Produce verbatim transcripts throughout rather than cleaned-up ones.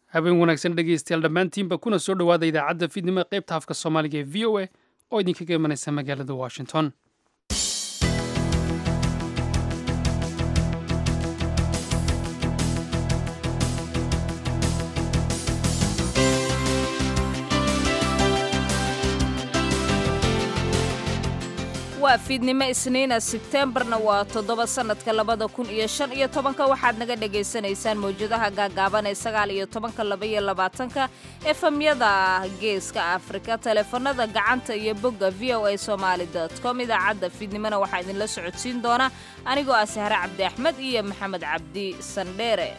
habeen wanaagsan dhegaystayaal dhammaantiinba kuna soo dhowaada idaacadda fiidnimo ee qaybta afka soomaaliga ee v o a oo idinkaga imanaysa magaalada washington. waa fiidnimo isniina Sebteembarna waa toddoba sanadka labada kun iyo shan iyo tobanka waxaad naga dhageysanaysaan mowjadaha gaagaaban ee sagaal iyo tobanka laba iyo labaatanka efamyada geeska Afrika taleefanada gacanta iyo bogga v o a somali dot com idaacadda fiidnimona waxaa idinla socodsiin doona anigoo ah Sahre Cabdi Axmed iyo Maxamed Cabdi Sandheere.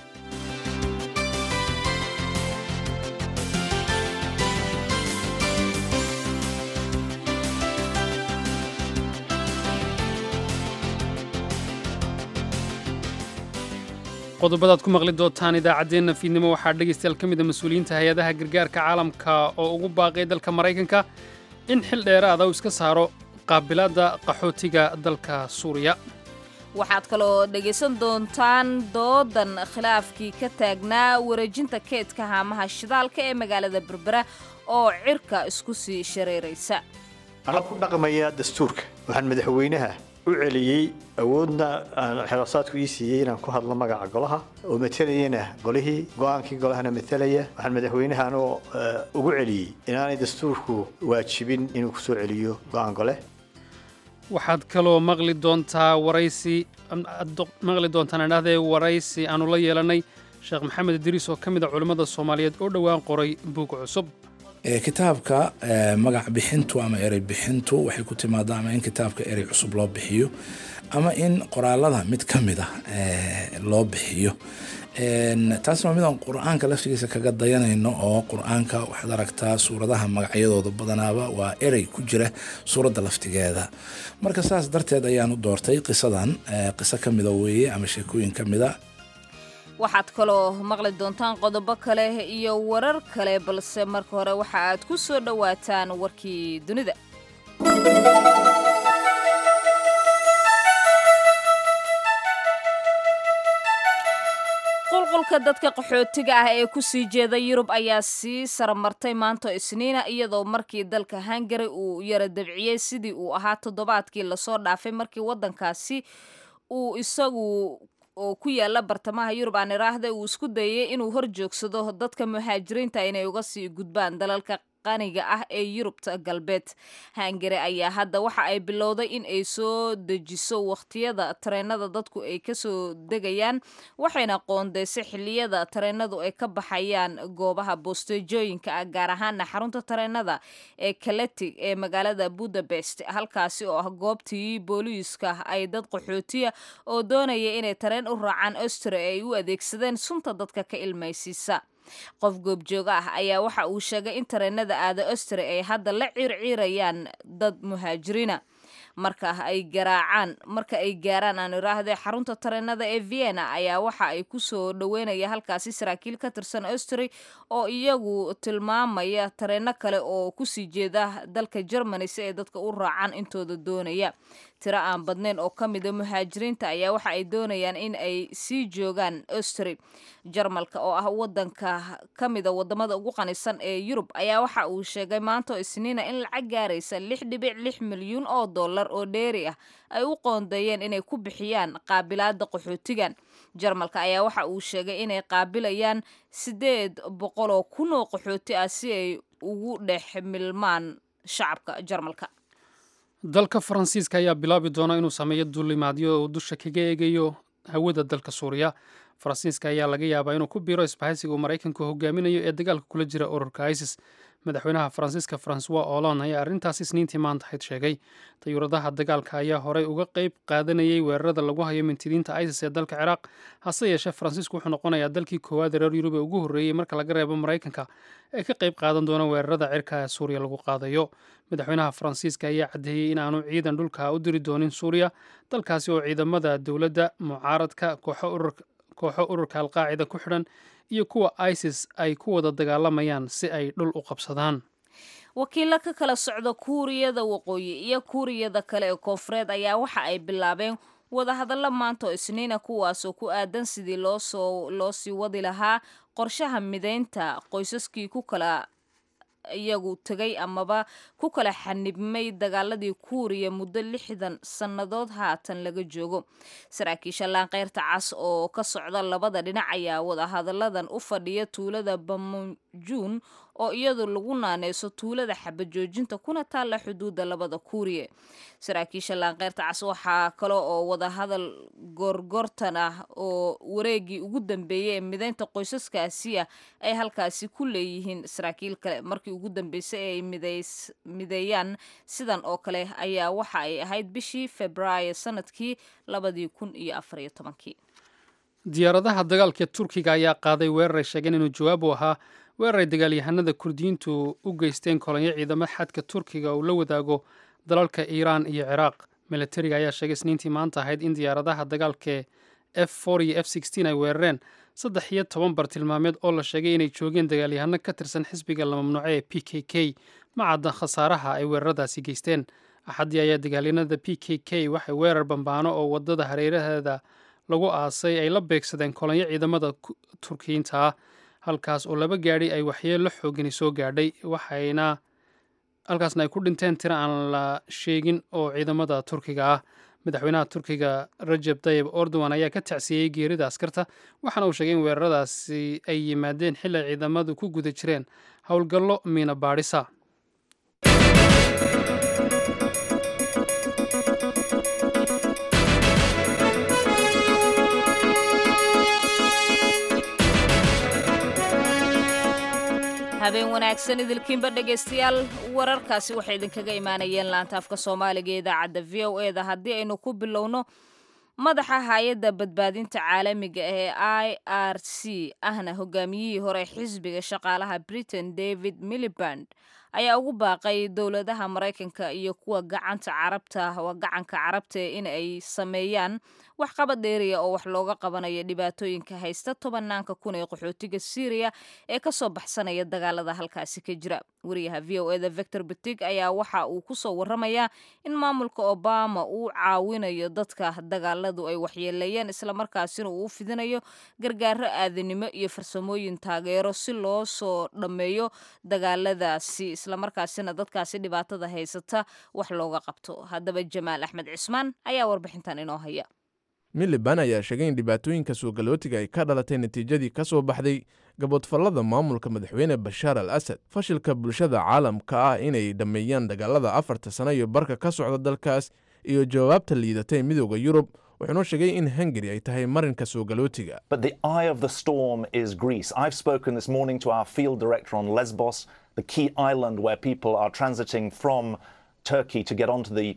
qodobadaad ku maqli doontaan idaacaddeenna fiidnimo waxaa dhegaystayaal ka mid a mas-uuliyiinta hay-adaha gargaarka caalamka oo ugu baaqay dalka Maraykanka in xil dheeraada uu iska saaro qaabilaadda qaxootiga dalka Suuriya. waxaad kaloo dhegaysan doontaan doodan khilaafkii ka taagnaa wareejinta keedka haamaha shidaalka ee magaalada Berbera oo cirka isku sii shareeraysa. anaa ku dhaqmaya dastuurka waxaan madaxweynaha u celiyey awoodna xiraasaadku ii siiyey inaan ku hadlo magaca golaha oo matalayana golihii go'aankii golahana matalaya waxaan madaxweynaha anoo ugu celiyey inaanay dastuurku waajibin inuu ku soo celiyo go'aan gole. waxaad kaloo maqli doontaa waraysi maqli doontaan idhaahdee waraysi aanu la yeelanay sheekh maxamed idriis oo ka mid a culimmada Soomaaliyeed oo dhowaan qoray buug cusub. kitaabka magac bixintu ama erey bixintu waxay ku timaadaa ama in kitaabka erey cusub loo bixiyo ama in qoraalada mid ka mid ah loo bixiyo taasna waa mid aan qur-aanka laftigiisa kaga dayanayno oo qur-aanka waxaad aragtaa suuradaha magacyadooda badanaaba waa erey ku jira suuradda laftigeeda marka saas darteed ayaan u doortay qisadan qiso ka mida weeye ama sheekooyin ka mida. waxaad kaloo maqli doontaan qodobo kale iyo warar kale balse marka hore waxa aad ku soo dhowaataan warkii dunida. qulqulka dadka qaxootiga ah ee ku sii jeeda Yurub ayaa sii saramartay maanta Isniina iyadoo markii dalka Hungary uu yara dabciyay sidii uu ahaa toddobaadkii la soo dhaafay markii wadankaasi uu isagu oo ku yaala bartamaha Yurub aan iraahday uu isku dayay inuu hor joogsado dadka muhaajiriinta inay uga sii gudbaan dalalka qaniga ah ee Yurubta galbeed. Hungary ayaa hadda waxa ay bilowday in ay soo dejiso waqtiyada tareenada dadku ay ka soo degayaan waxayna qoondeysay xilliyada tareenadu ay ka baxayaan goobaha boostejooyinka ah gaar ahaan xarunta tareenada ee Kaleti ee magaalada Budapest halkaasi oo ah goobtii booliiska ay dad qaxootiya oo doonaya inay tareen u raacaan Austria ay u adeegsadeen sunta dadka ka ilmaysiisa. qof goobjooga ah ayaa waxa uu sheegay in tareenada aada Austria ay hadda la ciirciirayaan dad muhaajiriina marka ay garaacaan marka ay gaaraan aan iraahday xarunta tareenada ee Vienna ayaa waxa ay ku soo dhaweynaya halkaasi saraakiil ka tirsan Austria oo iyagu tilmaamaya tareeno kale oo ku sii jeeda dalka Germany si ay dadka u raacaan intooda doonaya. tiro aan badnayn oo ka mid ah muhaajiriinta ayaa waxa ay doonayaan in ay sii joogaan Austria. Jarmalka oo ah wadanka ka mid ah wadamada ugu qanisan ee Yurub ayaa waxa uu sheegay maanta Isniina in lacag gaaraysa lix dhibic lix milyan oo dollar oo dheeri ah ay u qoondeeyeen inay ku bixiyaan qaabilaadda qaxootigan. Jarmalka ayaa waxa uu sheegay inay qaabilayaan sideed boqol oo kun oo qaxooti ah si ay ugu dhex milmaan shacabka Jarmalka. dalka Faransiiska ayaa bilaabi doona inuu sameeyo duulimaadyo oo dusha kaga eegayo hawada dalka Suuriya. Faransiiska ayaa laga yaabaa inuu ku biiro isbahaysiga uu Maraykanku hogaaminayo ee dagaalka kula jira ururka ISIS. madaxweynaha Faransiiska François Hollande ayaa arrintaas Isniintii maanta xid sheegay. Tayuuradaha dagaalka ayaa horey uga qayb qaadanayay weerarada lagu hayo mintidiinta ISIS ee dalka Ciraaq. Hase yeeshee Faransiisku wuxuu noqonayaa dalkii koowaad ee reer Yurub ee ugu horreeyay marka laga reebo Maraykanka ee ka qayb qaadan doona weerarada cirka ee Suuriya lagu qaadayo. madaxweynaha Faransiiska ayaa cadeeyay in aanu ciidan dhulka u diri doonin Suuriya, dalkaasi oo ciidamada dawladda mucaaradka kooxo ururka kooxo ururka Al-Qaacida ku xidhan iyo kuwa ISIS ay ku wada dagaalamayaan si ay dhul u qabsadaan. wakiilo ka kala socda Kuuriyada Waqooyi iyo Kuuriyada kale ee Koonfureed ayaa waxa ay bilaabeen wadahadallo maanta oo Isniina kuwaas oo ku aadan sidii loo soo loo sii wadi lahaa qorshaha mideynta qoysaskii ku kala iyagu tegay amaba ku kala xanibmay dagaaladii kuuriya muddo lixdan sannadood haatan laga joogo saraakiisha laanqeyrta cas oo ka socda labada dhinac ayaa wadahadalladan u fadhiya tuulada bamujuun oo iyadu lagu naaneyso tuulada xabajoojinta kuna taalla xuduudda labada kuuriya saraakiisha laanqeyrta cas waxaa kale oo wadahadal gorgortan ah oo wareegii ugu dambeeyey ee mideynta qoysaskaasi ah ay halkaasi ku leeyihiin saraakiil kale markii ugu dambeysay ay mideeyaan sidan oo kale ayaa waxa ay ahayd bishii Febraayo sanadkii labadii kun iyo afar iyo tobankii diyaaradaha dagaalka Turkiga ayaa qaaday weerar ay sheegeen inuu jawaab u ahaa weerar ay dagaalyahanada Kurdiyiintu u geysteen kolonyo ciidamada xadka Turkiga oo la wadaago dalalka Iiraan iyo Ciraaq militariga ayaa sheegay Isniintii maanta ahayd in diyaaradaha dagaalka F four iyo F sixteen ay weerareen saddex iyo toban bartilmaameed oo la sheegay inay joogeen dagaalyahano ka tirsan xisbiga la mamnuucay ee P K K macadda khasaaraha ay weeraradaasi geysteen axadii ayaa dagaalyanada P K K waxay weerar bambaano oo wadada hareeraheeda lagu aasay ay la beegsadeen kolonyo ciidamada Turkiyiinta ah halkaas oo laba gaari ay waxyeello xoogani soo gaadhay waxayna halkaasna ay ku dhinteen tiro aan la sheegin oo ciidamada Turkiga ah madaxweynaha Turkiga Recep Tayyip Erdogan ayaa ka tacsiyay geerida askarta waxaana uu sheegay in weeraradaasi ay yimaadeen xilli ay ciidamadu ku guda jireen howlgallo miina baadhisa habeen wanaagsan idilkiinba dhegaystayaal wararkaasi waxay idinkaga imaanayeen laanta afka Soomaaliga ee idaacadda V O A da haddii aynu ku bilowno madaxa hay'adda badbaadinta caalamiga ee I R C ahna hogaamiyihii hore xisbiga shaqaalaha Britain David Miliband ayaa ugu baaqay dowladaha Mareykanka iyo kuwa gacanta Carabta waa gacanka Carabta in ay sameeyaan wax qabad dheeriya oo wax looga qabanayo dhibaatooyinka haysta tobanaanka kun ee qaxootiga Syria ee ka soo baxsanaya dagaalada halkaasi ka jira wariyaha V O A da Victor Butig ayaa waxa uu ku soo waramayaa in maamulka Obama uu caawinayo dadka dagaaladu ay waxyeeleeyeen isla markaasina uu fidinayo gargaar aadanimo iyo farsamooyin taageero si loo soo dhameeyo dagaaladaasi isla markaasina dadkaasi dhibaatada haysata wax looga qabto haddaba Jamaal Axmed Cismaan ayaa warbixintan inoo haya Miliband ayaa sheegay in dhibaatooyinka suugalootiga ay ka dhalatay natiijadii ka soo baxday gabadfalada maamulka madaxweyne Bashar al-Assad fashilka bulshada caalamka ah inay dhameeyaan dagaalada afarta sano iyo barka ka socda dalkaas iyo jawaabta liidatay midowga Yurub wuxuu sheegay in Hungary ay tahay marinka suugalootiga. But the eye of the storm is Greece. I've spoken this morning to our field director on Lesbos, the key island where people are transiting from Turkey to get onto the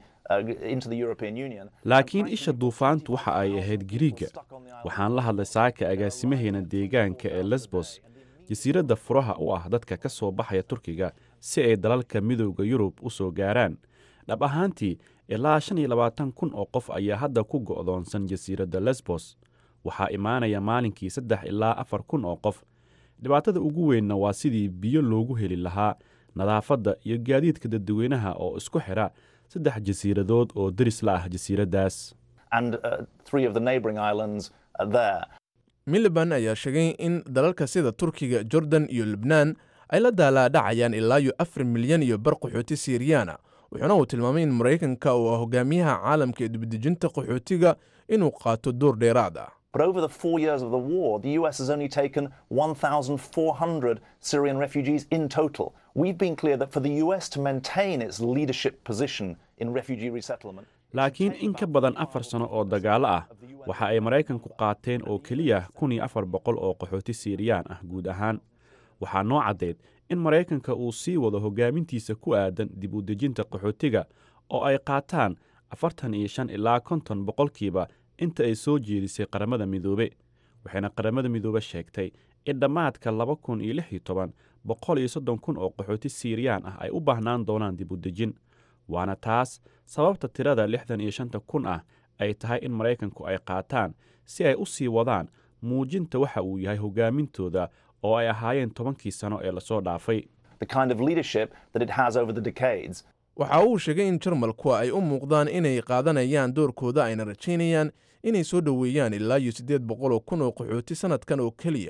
laakiin isha duufaantu waxa ay ahayd Giriiga waxaan la hadlay saaka agaasimaheena deegaanka ee Lesbos jasiiradda furaha u ah dadka ka soo baxaya Turkiga si ay dalalka midowga Yurub u soo gaaraan dhab ahaantii ilaa shan iyo labaatan kun oo qof ayaa hadda ku go'doonsan jasiiradda Lesbos waxaa imaanaya maalinkii saddex ilaa afar kun oo qof dhibaatada ugu weynna waa sidii biyo loogu heli lahaa nadaafadda iyo gaadiidka dadweynaha oo isku xira saddex jasiiradood oo daris la ah jasiiradaas and uh, three of the neighboring islands are there. Miliband ayaa sheegay in dalalka sida Turkiga, Jordan iyo Lebanon ay la daalaadhacayaan ilaa iyo afar milyan iyo bar qaxooti Siiriyaana wuxuuna uu tilmaamay in Mareykanka uu hogaamiyaha caalamka ee dibadejinta qaxootiga inuu qaato door dheeraad ah. But over the four years of the war, the U S has only taken one thousand four hundred Syrian refugees in total. We've been clear that for the U S to maintain its leadership position in refugee resettlement. laakiin in ka badan afar sano oo dagaalo ah waxa ay Mareykanku qaateen oo kaliya kun iyo afar boqol oo qaxooti Siiriyaan ah guud ahaan waxaa noo cadeed in Mareykanka uu sii wado hogaamintiisa ku aadan dib u dejinta qaxootiga oo ay qaataan afartan iyo shan ilaa konton boqolkiiba inta ay soo jeedisay qaramada midoobe waxayna qaramada midoobe sheegtay in dhamaadka laba kun iyo lix iyo toban boqol iyo soddon kun oo qaxooti Siiriyaan ah ay u baahnaan doonaan dib u dejin waana taas sababta tirada lixdan iyo shan kun ah ay tahay in Mareykanku ay qaataan si ay u sii wadaan muujinta waxa uu yahay hogaamintooda oo ay ahaayeen tobankii sano ee la soo dhaafay the kind of leadership that it has over the decades. waxa uu sheegay in Jarmalku ay u muuqdaan inay qaadanayaan doorkooda ayna rajaynayaan inay soo dhaweeyaan ilaa iyo siddeed boqol kun oo qaxooti sanadkan oo kaliya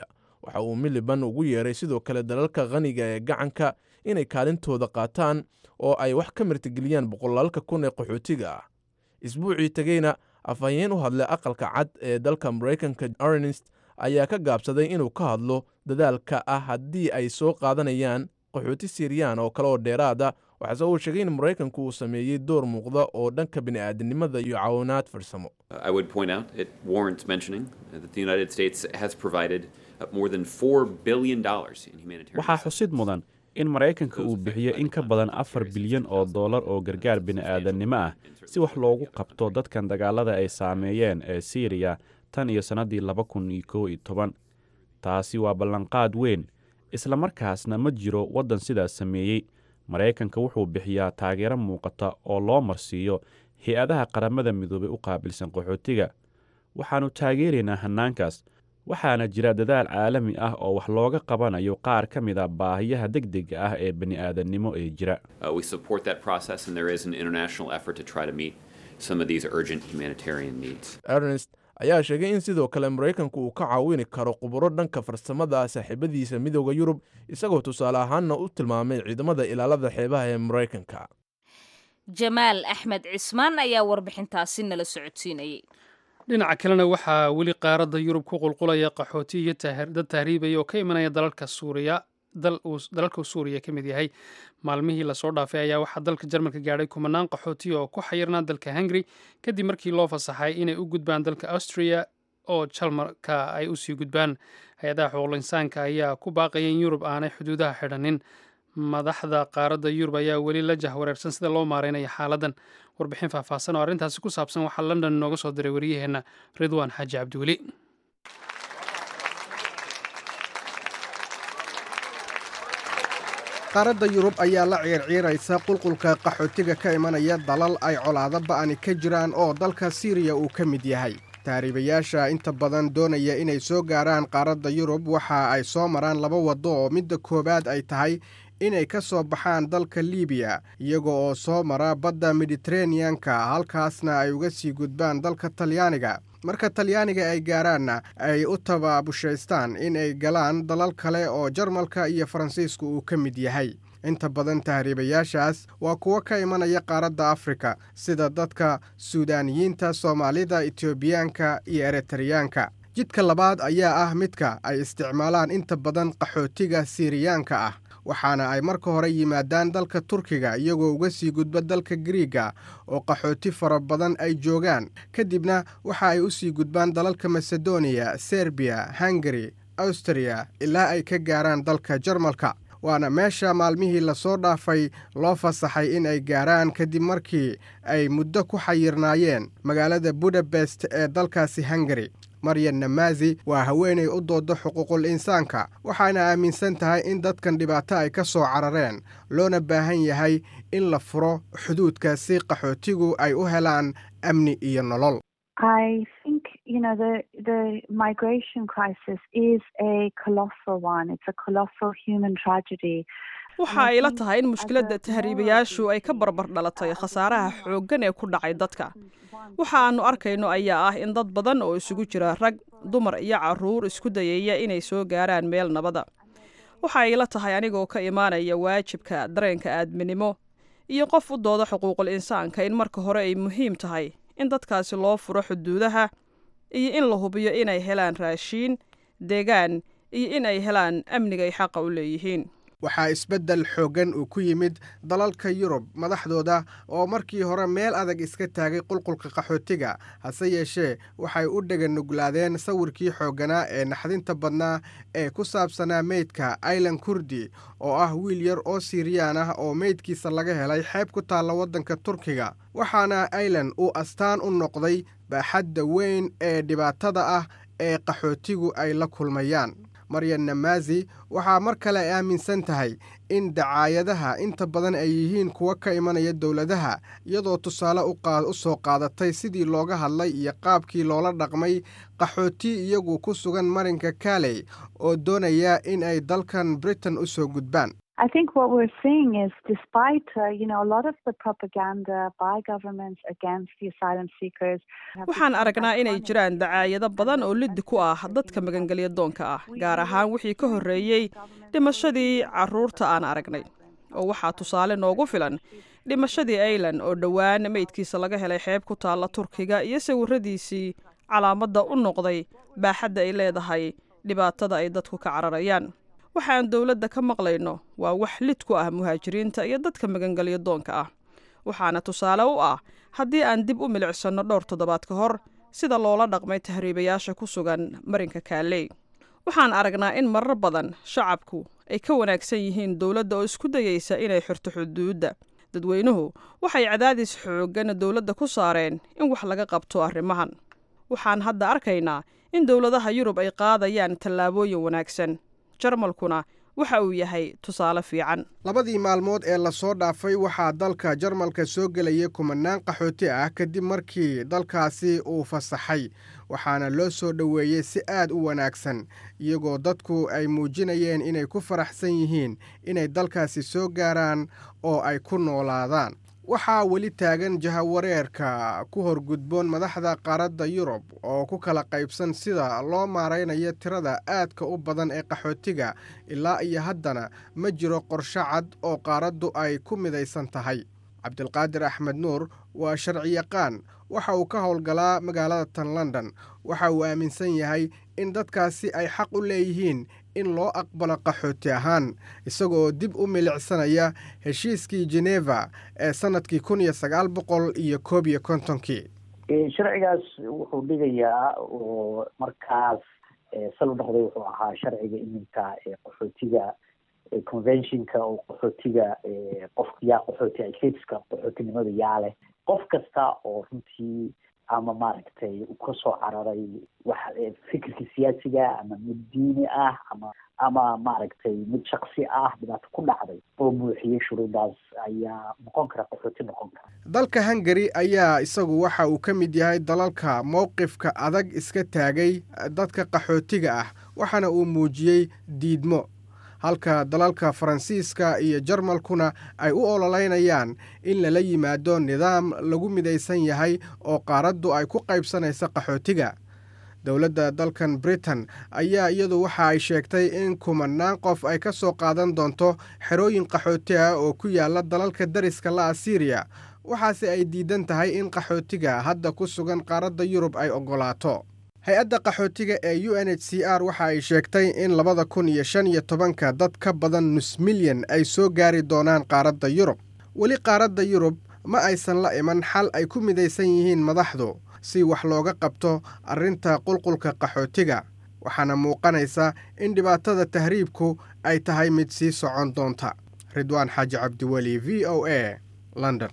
waxa uu Miliband ugu yeeray sidoo kale dalalka qaniga ee gacanka inay kaalintooda qaataan oo ay wax ka martigeliyaan boqolaalka kun ee qaxootiga ah. Isbuucii tagayna afhayeen u hadlay aqalka cad ee dalka Mareykanka Ernest ayaa ka gaabsaday inuu ka hadlo dadaalka ah haddii ay soo qaadanayaan qaxooti Siiriyaan oo kale oo dheeraada. waxaase uu sheegay in Mareykanku uu sameeyey door muuqda oo dhanka bini'aadanimada iyo caawinaad farsamo. I would point out it warrants mentioning that the United States has provided more than four billion dollars in humanitarian. waxaa xusid mudan in Mareykanka uu bixiyo in ka badan afar bilyan oo dollar oo gargaar bini'aadanimo ah si wax loogu qabto dadkan dagaalada ay saameeyeen ee Syria tan iyo sanadii laba kun iyo kow iyo toban. taasi waa ballanqaad weyn, isla markaasna ma jiro waddan sidaas sameeyey. Mareykanka wuxuu bixiyaa taageero muuqata oo loo marsiiyo hay-adaha qaramada midoobay u qaabilsan qaxootiga. waxaanu taageeraynaa hannaankaas, waxaana jira dadaal caalami ah oo wax looga qabanayo qaar ka mid a baahiyaha degdega ah ee bani'aadanimo ee jira. Uh, we support that process and there is an international effort to try to meet some of these urgent humanitarian needs. Ernest ayaa sheegay in sidoo kale Mareykanku uu ka caawini karo khubaro dhanka farsamada saaxiibadiisa midowga Yurub, isagoo tusaale ahaanna u tilmaamay ciidamada ilaalada xeebaha ee Mareykanka. Jamaal Axmed Cismaan ayaa warbixintaasi nala socodsiinayay. dhinaca kalena waxaa weli qaaradda Yurub ku qulqulaya qaxooti iyo dad tahriibaya oo ka imanaya dalalka Suuriya dalalka Suuriya ka mid yahay. maalmihii lasoo dhaafay ayaa waxaa dalka Jarmalka gaadhay kumanaan qaxooti oo ku xayirnaa dalka Hungary kadib markii loo fasaxay inay u gudbaan dalka Austria oo Jarmalka ay u sii gudbaan. hay-adaha xuquuqul insaanka ayaa ku baaqaya in Yurub aanay xuduudaha xidhanin. madaxda qaaradda Yurub ayaa weli la jahwareersan sida loo maareynayo xaaladan. warbixin faahfaahsan oo arrintaasi ku saabsan waxaa London nooga soo diray wariyaheenna Ridwaan Xaaji Cabdiweli. qaaradda Yurub ayaa la ciirciiraysa qulqulka qaxootiga ka imanaya dalal ay colaado ba'ani ka jiraan oo dalka Syria uu ka mid yahay. taariibayaasha inta badan doonaya inay soo gaaraan qaaradda Yurub waxa ay soo maraan laba waddo oo midda koowaad ay tahay inay ka soo baxaan dalka Liibiya iyaga oo soo mara badda Mediterranean-ka, halkaasna ay uga sii gudbaan dalka Talyaaniga. marka Talyaaniga ay gaaraanna ay u tababushaystaan in ay galaan dalal kale oo Jarmalka iyo Faransiisku uu ka mid yahay. inta badan tahriibayaashaas waa kuwa ka imanaya qaaradda Afrika sida dadka Suudaaniyiinta, Soomaalida, Etoobiyaanka iyo Eritreyaanka. jidka labaad ayaa ah midka ay isticmaalaan inta badan qaxootiga Siiriyaanka ah, waxaana ay marka hore yimaadaan dalka Turkiga iyagoo uga sii gudba dalka Griiga oo qaxooti fara badan ay joogaan. kadibna waxa ay u sii gudbaan dalalka Macedonia, Serbia, Hungary, Austria ilaa ay ka gaaraan dalka Jarmalka. waana meesha maalmihii lasoo dhaafay loo fasaxay in ay gaaraan kadib markii ay muddo ku xayirnaayeen magaalada Budapest ee dalkaasi Hungary. Maryam Namazi waa haweeney u dooda xuquuqul insaanka, waxaana aaminsan tahay in dadkan dhibaato ay ka soo carareen loona baahan yahay in la furo xuduudka si qaxootigu ay u helaan amni iyo nolol. I think, you know, the the migration crisis is a colossal one. It's a colossal human tragedy. waxa ay la tahay in mushkiladda tahriibayaashu ay ka barbar dhalatay khasaaraha xooggan ee ku dhacay dadka. waxa aanu arkayno ayaa ah in dad badan oo isugu jira rag, dumar iyo carruur isku dayaya inay soo gaaraan meel nabada. waxa ay la tahay anigoo ka imaanaya waajibka dareenka aadminimo iyo qof u dooda xuquuqul insaanka in marka hore ay muhiim tahay in dadkaasi loo furo xuduudaha iyo in la hubiyo inay helaan raashiin, deegaan iyo in ay helaan amniga ay xaqa u leeyihiin. waxaa isbeddel xooggan uu ku yimid dalalka Yurub madaxdooda oo markii hore meel adag iska taagay qulqulka qaxootiga, hase yeeshee waxay u dhaganuglaadeen sawirkii xoogganaa ee naxdinta badnaa ee ku saabsanaa meydka Aylan Kurdi oo ah wiil yar oo Siiriyaan ah oo meydkiisa laga helay xeeb ku taalla waddanka Turkiga. waxaana Aylan uu astaan u noqday baaxadda weyn ee dhibaatada ah ee qaxootigu ay la kulmayaan. Maryam Namazi waxaa mar kale aaminsan tahay in dacaayadaha inta badan ay yihiin kuwa ka imanaya dowladaha, iyadoo tusaale u soo qaadatay sidii looga hadlay iyo qaabkii loola dhaqmay qaxooti iyagu ku sugan marinka Calais oo doonaya in ay dalkan Britain u soo gudbaan. I think what we're seeing is, despite uh, you know a lot of the propaganda by governments against the asylum seekers, waxaan aragnaa inay jiraan dacaayado badan oo liddi ku ah dadka magangelya doonka ah, gaar ahaan wixii ka horreeyey dhimashadii carruurta aan aragnay. oo waxaa tusaale noogu filan dhimashadii aylan oo dhowaan meydkiisa laga helay xeeb ku taalla Turkiga iyo sawiradiisii calaamadda u noqday baaxadda ay leedahay dhibaatada ay dadku ka cararayaan. waxaan dawladda ka maqlayno waa wax lid ku ah muhaajiriinta iyo dadka magangelya doonka ah, waxaana tusaale u ah haddii aan dib u milicsano dhowr toddobaad ka hor sida loola dhaqmay tahriibayaasha ku sugan marinka Calais. waxaan aragnaa in marar badan shacabku ay ka wanaagsan yihiin dawladda oo isku dayaysa inay xirto xuduudda. dadweynuhu waxay cadaadis xooggan dawladda ku saareen in wax laga qabto arrimahan. waxaan hadda arkaynaa in dawladaha Yurub ay qaadayaan tallaabooyin wanaagsan. Jarmalkuna waxa uu yahay tusaale fiican. labadii maalmood ee la soo dhaafay waxaa dalka Jarmalka soo gelaya kumanaan qaxooti ah kadib markii dalkaasi uu fasaxay, waxaana loo soo dhoweeyey si aad u wanaagsan, iyagoo dadku ay muujinayeen inay ku faraxsan yihiin inay dalkaasi soo gaaraan oo ay ku noolaadaan. waxaa weli taagan jahawareerka ku horgudboon madaxda qaaradda Yurub oo ku kala qaybsan sida loo maaraynayo tirada aadka u badan ee qaxootiga. ilaa iyo haddana ma jiro qorshe cad oo qaaraddu ay ku midaysan tahay. Cabdilqaadir Axmed Nuur waa sharciyaqaan, waxa uu ka howlgalaa magaalada tan London. waxa uu aaminsan yahay in dadkaasi ay xaq u leeyihiin in loo aqbalo qaxooti ahaan, isagoo dib u milicsanaya heshiiskii Geneva ee sanadkii kun iyo sagaal boqol iyo koob iyo kontonkii. sharcigaas wuxuu dhigayaa oo markaas sal u dhexday wuxuu ahaa sharciga iminka ee qaxootiga conventionka oo qaxootiga qofka yaa qaxooti ayseedska qaxootinimada yaa leh. qof kasta oo runtii ama maaragtay uu ka soo cararay wax fikirka siyaasiga ama mid diini ah ama ama maaragtay mid shaksi ah dhibaato ku dhacday oo buuxiyey shuruudaas ayaa noqon kara qaxooti noqon kara. dalka Hungary ayaa isagu waxa uu ka mid yahay dalalka mowqifka adag iska taagay dadka qaxootiga ah, waxaana uu muujiyey diidmo, halka dalalka Faransiiska iyo Jarmalkuna ay u ololeynayaan in lala yimaado nidaam lagu midaysan yahay oo qaaraddu ay ku qaybsanayso qaxootiga. dowladda dalkan Britain ayaa iyadu waxa ay sheegtay in kumanaan qof ay ka soo qaadan doonto xerooyin qaxooti ah oo ku yaala dalalka dariska la Syria, waxaase ay diidan tahay in qaxootiga hadda ku sugan qaaradda Yurub ay ogolaato. hay-adda qaxootiga ee U N H C R waxa ay sheegtay in labada kun iyo shan iyo tobanka dad ka badan nus milyan ay soo gaari doonaan qaaradda Yurub. weli qaaradda Yurub ma aysan la iman xal ay ku midaysan yihiin madaxdu si wax looga qabto arrinta qulqulka qaxootiga, waxaana muuqanaysa in dhibaatada tahriibku ay tahay mid sii socon doonta. Ridwaan Xaaji Cabdiweli, V O A, London.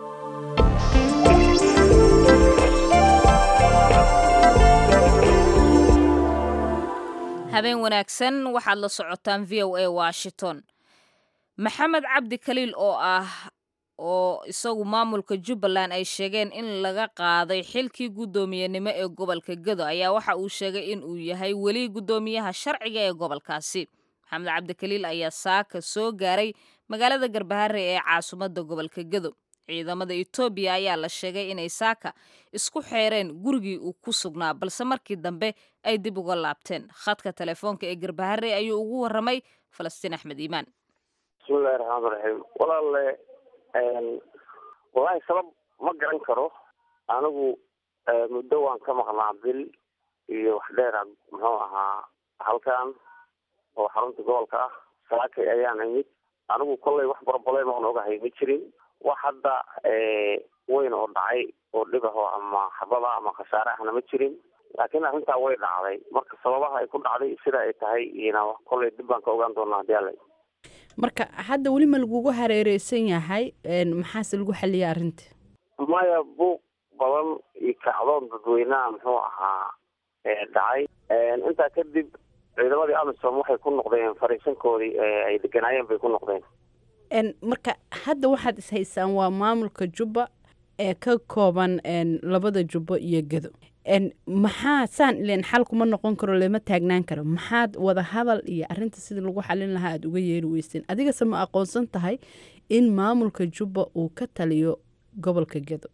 habeen wanaagsan, waxaad la socotaan V O A Washington. Maxamed Cabdi Kaliil oo ah oo isagu maamulka Jubbaland ay sheegeen in laga qaaday xilkii guddoomiyenimo ee gobolka Gedo ayaa waxa uu sheegay in uu yahay weli guddoomiyaha sharciga ee gobolkaasi. Maxamed Cabdi Kaliil ayaa saaka soo gaaray magaalada Garbaharre ee caasimadda gobolka Gedo. ciidamada Itoobiya ayaa la sheegay inay saaka isku xeereen gurigii uu ku sugnaa, balse markii dambe ay dib uga laabteen. khadka telefoonka ee Garbaharre ayuu ugu waramay Falastiin Axmed Iimaan. bismillahi raxmaani raxiim. walaalle wallaahi sabab ma garan karo. anigu muddo waan ka maqnaa bil iyo wax dheer muxuu ahaa halkan oo xarunta gobolka ah. saakay ayaan imid. anigu kolley wax barbaley maan ogahay ma jirin. wax hadda weyn oo dhacay oo dhibaho ama xabada ama khasaare ahna ma jirin, laakiin arrintaa way dhacday. marka sababaha ay ku dhacday sida ay tahay iyana kolley dib baan ka ogaan doonaa hadii alla. marka hadda weli ma lagugu hareereysan yahay maxaase lagu xaliyay arrinta? maya buuq badan iyo kacdoon dadweynaha muxuu ahaa dhacay. intaa kadib ciidamadii amisom waxay ku noqdeen fariisankoodii ay deganaayeen bay ku noqdeen. marka hadda waxaad is haysaan waa maamulka Jubba ee ka kooban labada jubbo iyo gedo maxaa saan ileen xal kuma noqon karo lama taagnaan karo maxaad wada hadal iyo arinta sidii lagu xalin lahaa aad uga yeeri weyseen adigase ma aqoonsan tahay in maamulka jubba uu ka taliyo gobolka gedo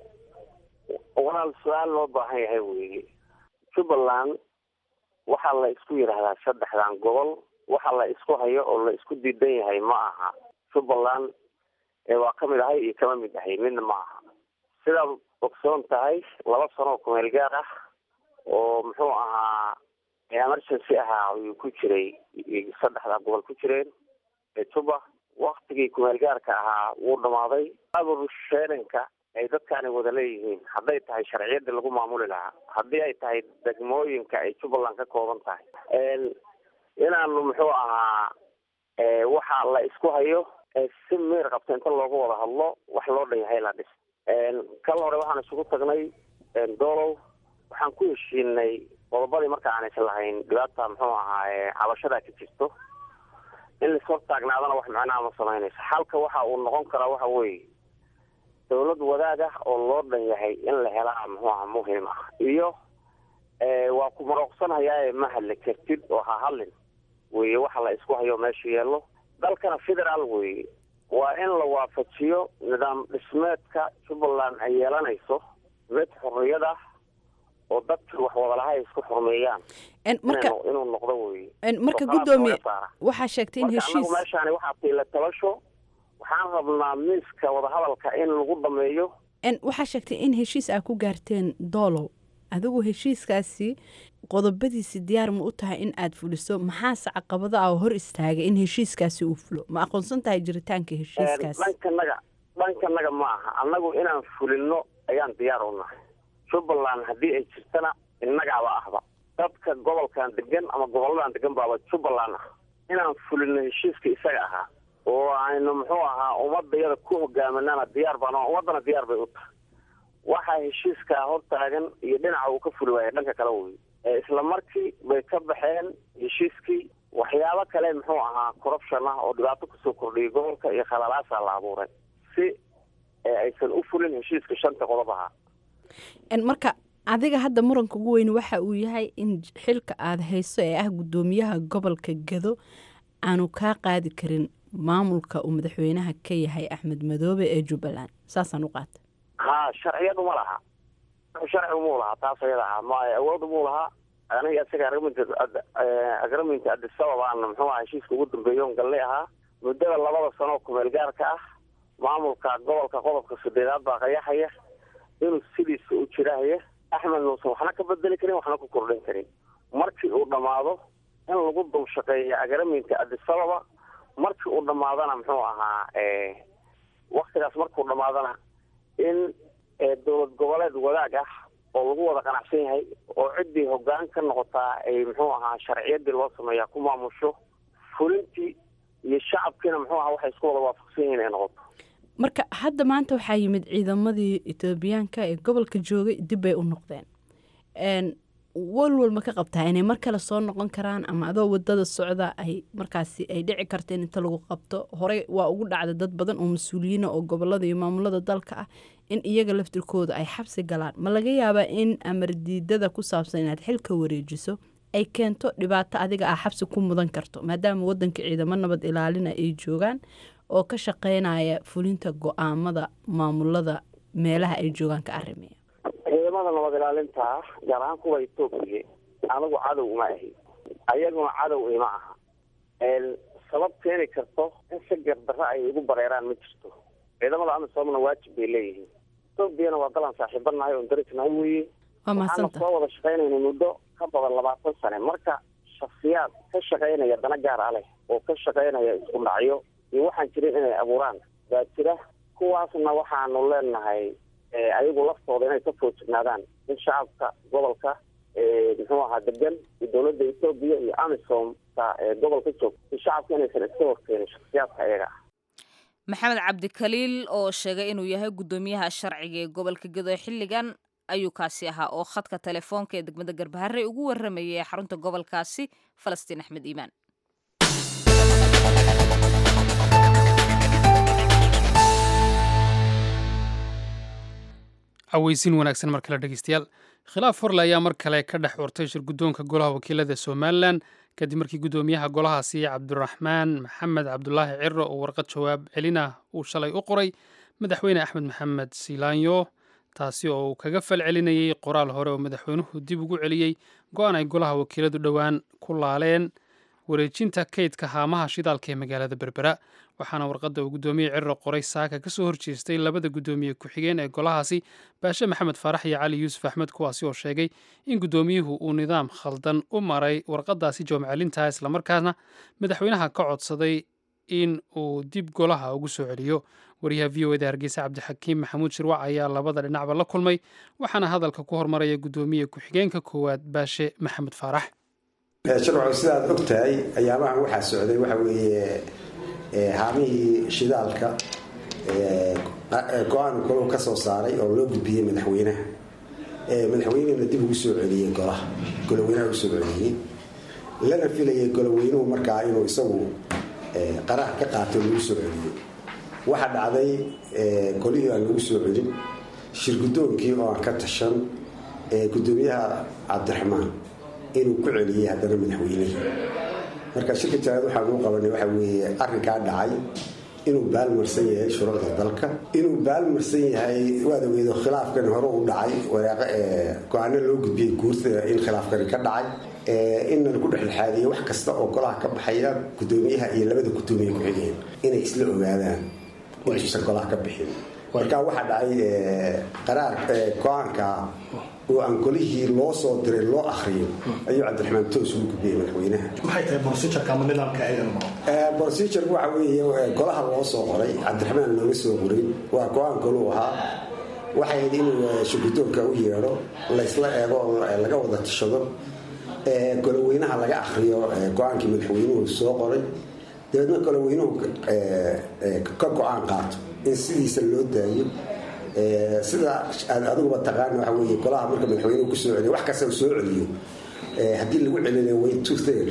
walaal su-aal loo baahan yahay weeye jubbaland waxaa la isku yidhaahdaa saddexdan gobol waxa la isku hayo oo la isku diidan yahay ma aha jubbaland waa ka mid ahay iyo kama mid ahay midna ma aha sidaad ogsoon tahay laba sano kumeel gaar ah oo muxuu ahaa emergency ahaa ayuu ku jiray saddexda gobol ku jireen ee juba waktigii kumeel gaarka ahaa wuu dhamaaday abursheeranka ay dadkaani wada leeyihiin hadday tahay sharciyadii lagu maamuli lahaa haddii ay tahay degmooyinka ay jubbaland ka kooban tahay inaanu muxuu ahaa waxa la isku hayo si meer qabta inta looga wada hadlo wax loo dhan yahay la dhis kal hore waxaan isugu tagnay doolow waxaan ku heshiinay qodobadii marka aan is lahayn dhibaata muxuu ahaa cabashada ka jirto in lasoo taagnaadana wax macnaha ma samaynayso xalka waxa uu noqon karaa waxa weeye dawlad wadaag ah oo loo dhan yahay in la helaa muxuu ahaa muhiim ah iyo waa ku marooqsanayaa ma hadli kartid oo ha hadlin weye waxa la isku hayo meesha yeelo dalkana federaal weye waa in la waafajiyo nidaam dhismeedka jubbaland ay yeelanayso mid xorriyad ah oo dadkii wax wadalaha isku xurmeeyaan inuu noqdo weye marka guddoomiye waxaa sheegtay in heshiis meeshaani waxaa tiila tabasho waxaan rabnaa miiska wadahadalka in lagu dhameeyo waxaa sheegtay in heshiis aa ku gaarteen doolow adigu heshiiskaasi qodobadiisi diyaar ma u tahay in aad fuliso maxaase caqabada ah oo hor istaagay in heshiiskaasi uu fulo ma aqoonsan tahay jiritaanka heshiiskaasi dhankanaga dhankanaga ma aha annagu inaan fulino ayaan diyaar u nahay jubbaland haddii ay jirtana innagaaba ahba dadka gobolkan degan ama goboladan degan baaba jubbaland ah inaan fulino heshiiska isaga ahaa oo aynu muxuu ahaa ummadayada ku hogaaminana diyaar baan ummadana diyaar bay u tahay waxaa heshiiskaa hortaagan iyo dhinaca uu ka fuli waaya dhanka kale wey isla markii bay ka baxeen heshiiskii waxyaabo kale muxuu ahaa corruption ah oo dhibaato kusoo kordhiyay gobolka iyo khalalaasa la abuuray si aysan u fulin heshiiska shanta qodob ahaa marka adiga hadda muranka ugu weyn waxa uu yahay in xilka aad hayso ee ah guddoomiyaha gobolka Gedo aanu kaa qaadi karin maamulka uu madaxweynaha ka yahay Axmed Madoobe ee Jubbaland saasaan u qaatay ha sharciyadu ma laha sharci mu laha taas ayada ma awood mu laha aniga isaga argument agreement Addis Ababa muxuu ahaa heshiiska ugu dambeeyo galle ahaa muddada labada sano kumeel gaarka ah maamulka gobolka qodobka sadeedaad baa qayaxaya inuu sidiisa u jiraayo Axmed Nuusan waxna ka bedeli karin waxna ku kordhin karin markii uu dhamaado in lagu dul shaqeeyo agreement Addis Ababa markii uu dhamaadana muxuu ahaa ee waqtigaas markuu dhamaadana in dowlad goboleed wadaag ah oo lagu wada qanacsan yahay oo ciddii hoggaan ka noqotaa ay muxuu ahaa sharciyadii loo sameeyaa ku maamusho fulintii iyo shacabkiina muxuu ahaa waxay isku wada waafaqsan yihiin ay noqoto marka hadda maanta waxaa yimid ciidamadii Etoobiyaanka ee gobolka joogay dib bay u noqdeen walwal ma ka qabtaa inay mar kale soo noqon karaan ama adoo wadada socda ay markaasi ay dhici karteen inta lagu qabto hore waa ugu dhacday dad badan oo mas'uuliyiin oo gobolada iyo maamulada dalka ah in iyaga laftirkooda ay xabsi galaan ma laga yaabaa in amar diidada ku saabsan inaad xilka wareejiso ay keento dhibaato adiga ah xabsi ku mudan karto maadaama wadanka ciidamo nabad ilaalina ay joogaan oo ka shaqeynaya fulinta go'aamada maamulada meelaha ay joogaan ka arrimeeya ciidamada nabad ilaalinta gaar ahaan kuwa Itoobiya anigu cadow uma ahi ayaguna cadow ima aha sabab keeni karto in si gardarro ay ugu bareeraan ma jirto ciidamada amisoomna waajib bay leeyihiin Itoobiyana waa dalan saaxiibanahay oo darajnahay weeye waa mahadsantahay soo wada shaqeynayna muddo ka badan labaatan sano marka shakhsiyaad ka shaqeynaya dana gaar ah leh oo ka shaqeynaya isku dhacyo iyo waxaan jirin inay abuuraan baa jira kuwaasna waxaanu leenahay ayagu laftooda inay ka foojignaadaan in shacabka gobolka muxuu ahaa degan iyo dowladda Itoobiya iyo amisom gobolka joog in shacabka inaysan iska horkeenin shakhsiyaadka ayaga ah maxamed cabdi kaliil oo sheegay inuu yahay guddoomiyaha sharciga ee gobolka Gedo xilligan ayuu kaasi ahaa oo khadka telefoonka ee degmada Garbaharre ugu waramayay xarunta gobolkaasi Falastiin Axmed Iimaan cawaysiin wanaagsan mar kale dhegeystayaal khilaaf horle ayaa mar kale ka dhex urtay shir guddoonka golaha wakiilada somalilan kadib markii guddoomiyaha golahaasi cabdiraxmaan maxamed cabdulaahi ciro oo warqad jawaab celina uu shalay u qoray madaxweyne axmed maxamed siilaanyo taasi oo uu kaga fal celinayey qoraal hore oo madaxweynuhu dib ugu celiyey go-aan ay golaha wakiiladu dhowaan ku laaleen wareejinta kaydka haamaha shidaalka ee magaalada berbera waxaana warqadda uu guddoomiye ciro qoray saaka ka soo horjeestay labada guddoomiye ku-xigeen ee golahaasi baashe maxamed faarax iyo cali yuusuf axmed kuwaasi oo sheegay in guddoomiyuhu uu nidaam khaldan u maray warqadaasi jawaab celintaa islamarkaasna madaxweynaha ka codsaday in uu dib golaha ugu soo celiyo wariyaha v o eda hargeysa cabdixakiim maxamuud shirwac ayaa labada dhinacba la kulmay waxaana hadalka ku hormaraya guddoomiye ku-xigeenka koowaad baashe maxamed faarax shirwac sidaad og tahay ayaamahan waxaa socday waxa weeye haamihii shidaalka go-aan koluu ka soo saaray oo loo gudbiyey madaxweynaha madaxweynehina dib ugu soo celiyey golaha goloweynaha ugu soo celiyey lana filayay goloweynuhu markaa inuu isagu qaraar ka qaato lagu soo celiyey waxaa dhacday golihii aan lagu soo celin shir guddoonkii oo aan ka tashan guddoomiyaha cabdiraxmaan inuu ku celiyey haddana madaxweynihii marka shirka jaraad waxaan u qabanay waxa weeye arrinkaa dhacay inuu baalmarsan yahay shuruucda dalka inuu baalmarsan yahay waad ogeedo khilaafkan hore u dhacay waraaqo go-aano loo gudbiyey guurta in khilaafkani ka dhacay innan ku dhexdhexaadiyey wax kasta oo golaha ka baxaya guddoomiyaha iyo labada guddoomiye ku-xigeen inay isla ogaadaan intuusan golaha ka bixin marka waxaa dhacay qaraar go-aanka oo aan golihii loo soo diray loo akhriyo ayuu cabdiraxmaan toos ugu gudbiyey madaxweynaha maxay tahay procedureka ama nidaamka aydan maro procedure waxa weeye golaha loo soo qoray cabdiraxmaan looga soo qorin waa go-aan goluu ahaa waxay ahayd inuu shirguddoonka u yeedho laysla eego laga wada tashado goloweynaha laga akhriyo go-aankii madaxweynuhu soo qoray dabeedna goloweynuhu ka go-aan qaato in sidiisa loo daayo sida aad adiguba taqaana waxa weeye golaha marka madaxweynuhu ku soo celiyo wax kasta uu soo celiyo haddii lagu celinayo way two third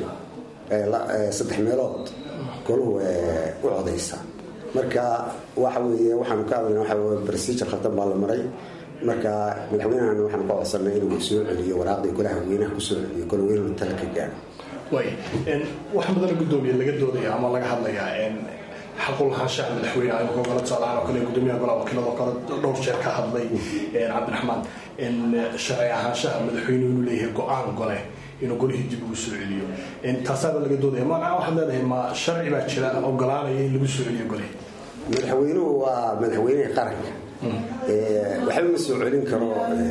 saddex meelood golahu u codaysa marka waxa weeye waxaanu ka hadlayna waxa weeye procedure khaldan baa la maray marka madaxweynahana waxaanu ka codsanay inuu soo celiyo waraaqdii golaha weynaha ku soo celiyo goloweynuhu tala ka gaaro way wax madana guddoomiye laga doodaya ama laga hadlayaa xaqul lahaanshaha madaxweynaha aynu ka kala tusaalahaan oo kale guddoomiyaha golaha wakiilada oo kale dhowr jeer ka hadlay cabdiraxmaan sharci ahaanshaha madaxweynuhu inuu leeyahay go-aan gole inuu golihii dib ugu soo celiyo taasaaba laga doodaya ma waxaad leedahay ma sharci baa jira ogolaanaya in lagu soo celiyo golihii madaxweynuhu waa madaxweynihii qaranka waxba ma soo celin karo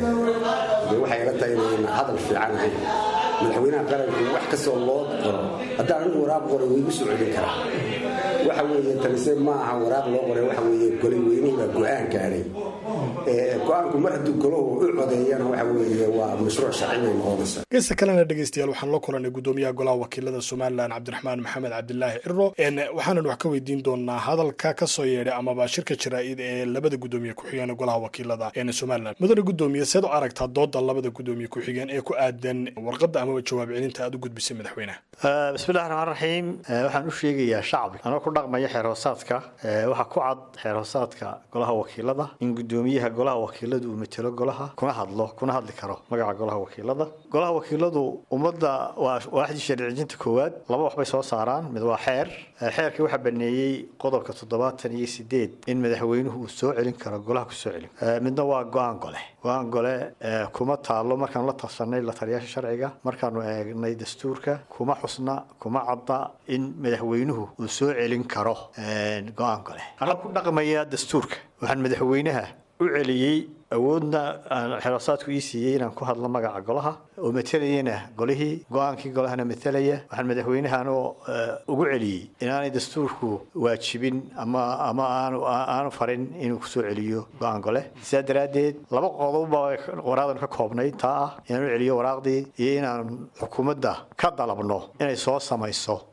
waxay ila tahay inayna hadal fiican ahayn madaxweynaha qaranku wax kastoo loo qoro haddaan anigu waraaq qoray way igu soo celin karaa waxa weeye talise ma aha waraaq loo qoray waxa weeye goloweynuhu baa go-aan gaadhay go-aanku mar hadduu golahu u codeeyana waxa weeye waa mashruuc sharci bay noqonaysaa geesta kalena dhegeystayaal waxaan la kulanay guddoomiyaha golaha wakiilada somalilan cabdiraxmaan maxamed cabdilaahi ciro waxaanan wax ka weydiin doonaa hadalka ka soo yeedhay amaba shirka jaraa'id ee labada guddoomiye ku-xigeen golaha wakiilada ee somalilan mudane guddoomiye seed u aragtaa dooda labada guddoomiye ku-xigeen ee ku aadan warqadda amaba jawaab celinta aad u gudbisay madaxweynaha bismillahi raxmaan raxiim waxaan u sheegayaa shacbi anoo ku dhaqmaya xeer hoosaadka waxaa ku cad xeer hoosaadka golaha wakiilada in guddoomiyaha golaha wakiiladu uu matelo golaha kuna hadlo kuna hadli karo magaca golaha wakiilada golaha wakiiladu ummadda waa waaxdii sharci-dejinta koowaad laba wax bay soo saaraan mid waa xeer xeerkii waxaa baneeyey qodobka toddobaatan iyo sideed in madaxweynuhu uu soo celin karo golaha ku soo celin midna waa go-aan gole go-aan gole kuma taalo markaan la tarsanay la taliyaasha sharciga markaanu eegnay dastuurka kuma xusna kuma cadda in madaxweynuhu uu soo celin karo go-aan gole anaa ku dhaqmaya dastuurka waxaan madaxweynaha u celiyey awoodna xeerasaadku ii siiyey inaan ku hadlo magaca golaha oo matalayana golihii go-aankii golahana matalaya waxaan madaxweynahanoo ugu celiyey inaanay dastuurku waajibin ama ama aanu aanu farin inuu ku soo celiyo go-aan gole sidaa daraaddeed laba qodobba waraadan ka koobnay taa ah inaan u celiyo waraaqdii iyo inaan xukuumadda ka dalabno inay soo samayso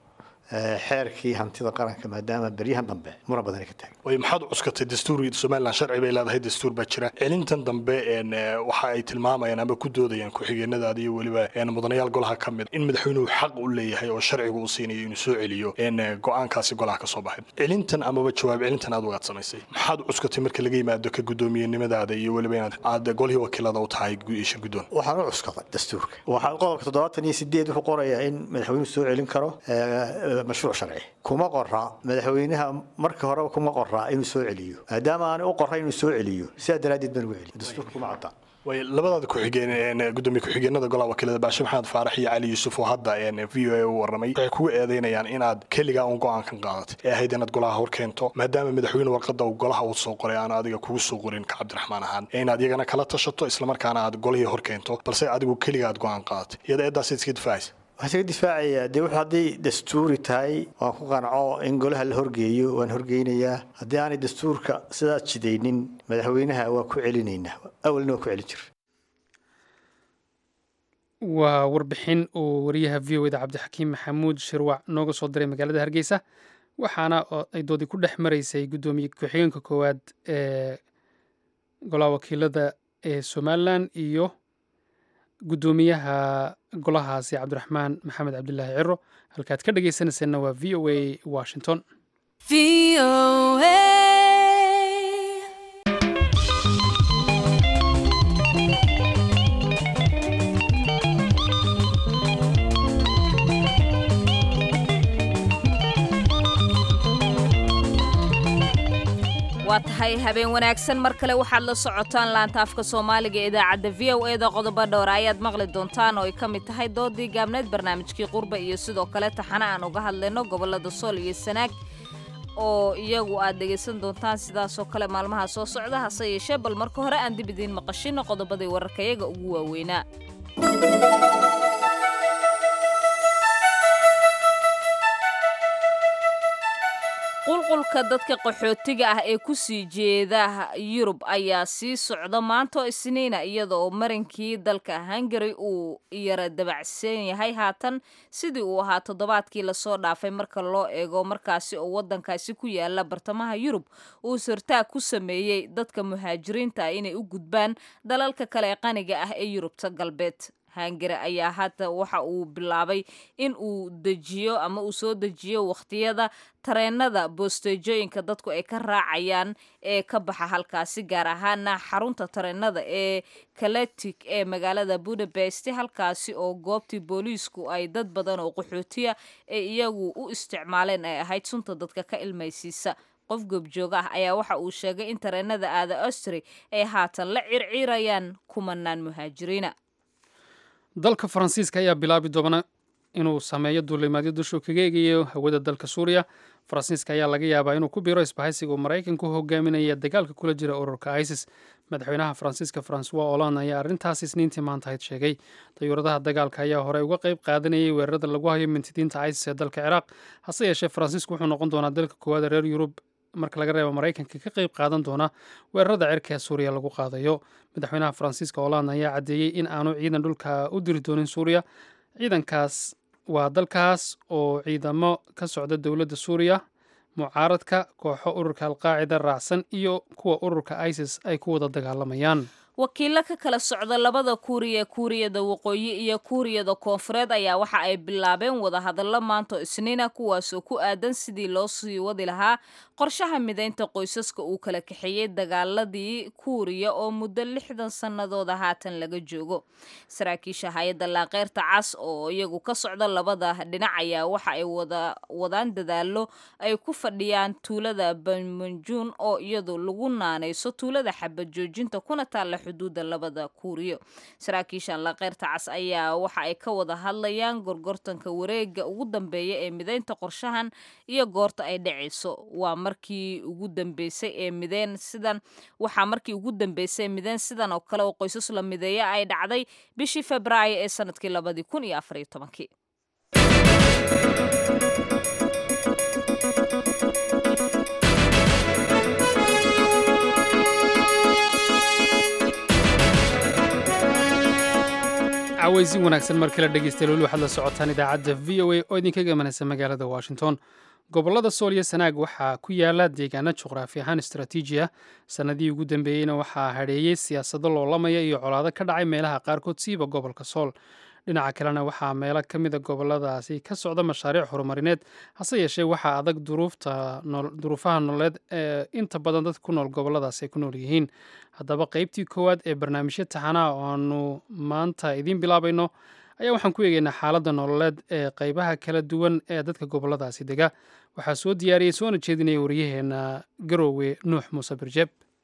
xeerkii hantida qaranka maadaama beryahan dambe muran badan ka taagay way maxaad cuskatay dastuurka Soomaaliland sharci bay leedahay dastuur baa jira celintan dambe een waxa ay tilmaamayaan ama ku doodayaan ku xigeenada iyo waliba een mudanayaal golaha kamid in madaxweynuhu xaq u leeyahay oo sharcigu u siinayo inuu soo celiyo een go'aankaasi golaha ka soo baxay celintan ama jawaab celintan aad uga samaysay maxaad cuskatay marka laga yimaado ka gudoomiyenimadaada iyo waliba inaad aad golihii wakiilada u tahay shir gudoon waxaan u cuskaday dastuurka waxa qodobka toddobaatan iyo sideed wuxuu qorayaa in madaxweynuhu soo celin karo mashruuc sharci kuma qorra madaxweynaha marka hore kuma qorra inuu soo celiyo maadaama aan u qorray inuu soo celiyo si daraadid baan u celiyo dastuurka kuma cadda way labada ku xigeen ee gudoomiye ku xigeenada golaha wakiilada Baasha Maxamed Faarax iyo Cali Yuusuf oo hadda ee V O A u waramay waxay ku eedeynayaan inaad kaliya un go'aan kan qaadatay ee ahayd inaad golaha hor keento maadaama madaxweynuhu warqadda uu golaha u soo qoray aan adiga kugu soo qorin ka Cabdiraxmaan ahaan inaad iyagana kala tashato isla markaana aad golihii hor keento balse adigu kaliya aad go'aan qaadatay iyada eedaas iska difaacaysa waxaan difaacaya de waxa hadii dastuuri tahay waan ku qanco in golaha la horgeeyo waan horgeynayaa hadii aan dastuurka sidaas jideynin madaxweynaha waa ku celinaynaa awalna waa ku celin jir waa warbixin uu wariyaha V O A da Cabdixakiim Maxamuud Shirwac nooga soo diray magaalada Hargeysa waxaana ay doodi ku dhex maraysay gudoomiye ku-xigeenka koowaad ee golaha wakiilada ee Somaliland iyo gudoomiyaha golahaasi Cabdiraxmaan Maxamed Cabdilaahi Ciro halkaad ka dhageysanaysaana waa V O A Washington V O A waa tahay habeen wanaagsan mar kale waxaad la socotaan laanta afka Soomaaliga ee idaacadda V O A da qodobo dhowr ayaad maqli doontaan oo ay ka mid tahay doodii gaabneed barnaamijkii qurba iyo sidoo kale taxana aan uga hadlayno gobolada Sool iyo Sanaag oo iyagu aad dhageysan doontaan sidaas oo kale maalmaha soo socda hase yeeshee bal marka hore aan dib idin maqashino qodobadii wararkayaga ugu waaweynaa qulqulka dadka qaxootiga ah ee ku sii jeeda Yurub ayaa sii socda maanta Isniina iyadoo marinkii dalka Hungary uu yara dabacsan yahay haatan sidii uu ahaa toddobaadkii la soo dhaafay marka loo eego markaasi oo wadankaasi ku yaala bartamaha Yurub uu sirtaa ku sameeyay dadka muhaajiriinta ah inay u gudbaan dalalka kale qaniga ah ee Yurubta galbeed Hungary ayaa hadda waxa uu bilaabay in uu dejiyo ama uu soo dejiyo waqtiyada tareenada boostejooyinka dadku ay ka raacayaan ee ka baxa halkaasi gaar ahaan xarunta tareenada ee Kaletic ee magaalada Budapest halkaasi oo goobtii booliisku ay dad badan oo qaxootiya ee iyagu u isticmaaleen ay ahayd sunta dadka ka ilmaysiisa qof goobjoog ah ayaa waxa uu sheegay in tareenada aada Austria ay haatan la circiirayaan kumanaan muhaajiriina dalka Faransiiska ayaa bilaabi doona inuu sameeyo duulimaadyo dusha kaga eegayo hawada dalka Suuriya Faransiiska ayaa laga yaabaa inuu ku biiro isbahaysiga Mareykanku hogaaminaya dagaalka kula jira ururka ISIS madaxweynaha Faransiiska François Hollande ayaa arrintaas Isniintii maanta sheegay dayuuradaha dagaalka ayaa hore uga qayb qaadanayay weerarada lagu hayo mintidiinta ISIS ee dalka Ciraaq hase yeeshee Faransiisku wuxuu noqon doonaa dalka koowaad ee reer Yurub marka laga reebo Mareykanka ka qayb qaadan doona weerarada cirka ee Suuriya lagu qaadayo madaxweynaha Faransiiska Hollande ayaa cadeeyay in aanu ciidan dhulka u diri doonin Suuriya ciidankaas waa dalkaas oo ciidamo ka socda dowladda Suuriya mucaaradka kooxo ururka Al-Qaacida raacsan iyo kuwa ururka ISIS ay ku wada dagaalamayaan wakiilo ka kala socda labada Kuuriya Kuuriyada Waqooyi iyo Kuuriyada Koonfureed ayaa waxa ay bilaabeen wada hadallo maanta Isniina kuwaas oo ku aadan sidii loo sii wadi lahaa qorshaha mideynta qoysaska uu kala kaxeeyay dagaaladii Kuuriya oo muddo lixdan sanadood haatan laga joogo saraakiisha hay'adda Laaqeyrta Cas oo iyagu ka socda labada dhinac ayaa waxa ay wada wadaan dadaalo ay ku fadhiyaan tuulada Banmunjun oo iyadu lagu naanayso tuulada xabad joojinta kuna taala xuduuda labada Kuuriyo saraakiishan Laaqeyrta Cas ayaa waxa ay ka wada hadlayaan gorgortanka wareega ugu dambeeya ee mideynta qorshahan iyo goorta ay dhacayso waa markii ugu dambeysay ee mideen sidan waxa markii ugu dambeysay mideen sidan oo kale oo qoysas la mideeya ay dhacday bishii Febraayo ee sanadkii laba kun iyo afar iyo toban cawaysin wanaagsan mar kale dhegeystayaal weli waxaad la socotaan idaacadda v o a oo idinkaga imanaysa magaalada washington gobollada sool iyo sanaag waxaa ku yaala deegaano juqraafi ahaan istaraatiiji ah sannadihii ugu dambeeyeyna waxaa hadheeyey siyaasado loolamaya iyo colaado ka dhacay meelaha qaarkood siiba gobolka sool dhinaca kalena waxaa meelo ka mida gobolladaasi ka socda mashaariic horumarineed hase yeeshee waxaa adag duruufaha nololeed ee inta badan dadka ku nool gobolladaasi ay ku nool yihiin haddaba qaybtii koowaad ee barnaamijyo taxanaha oo aanu maanta idiin bilaabayno ayaa waxaan ku eegaynaa xaaladda nololeed ee qaybaha kala duwan ee dadka gobolladaasi dega waxaa soo diyaariyey soona jeedinaya waryaheena garoowe nuux muuse birjeeb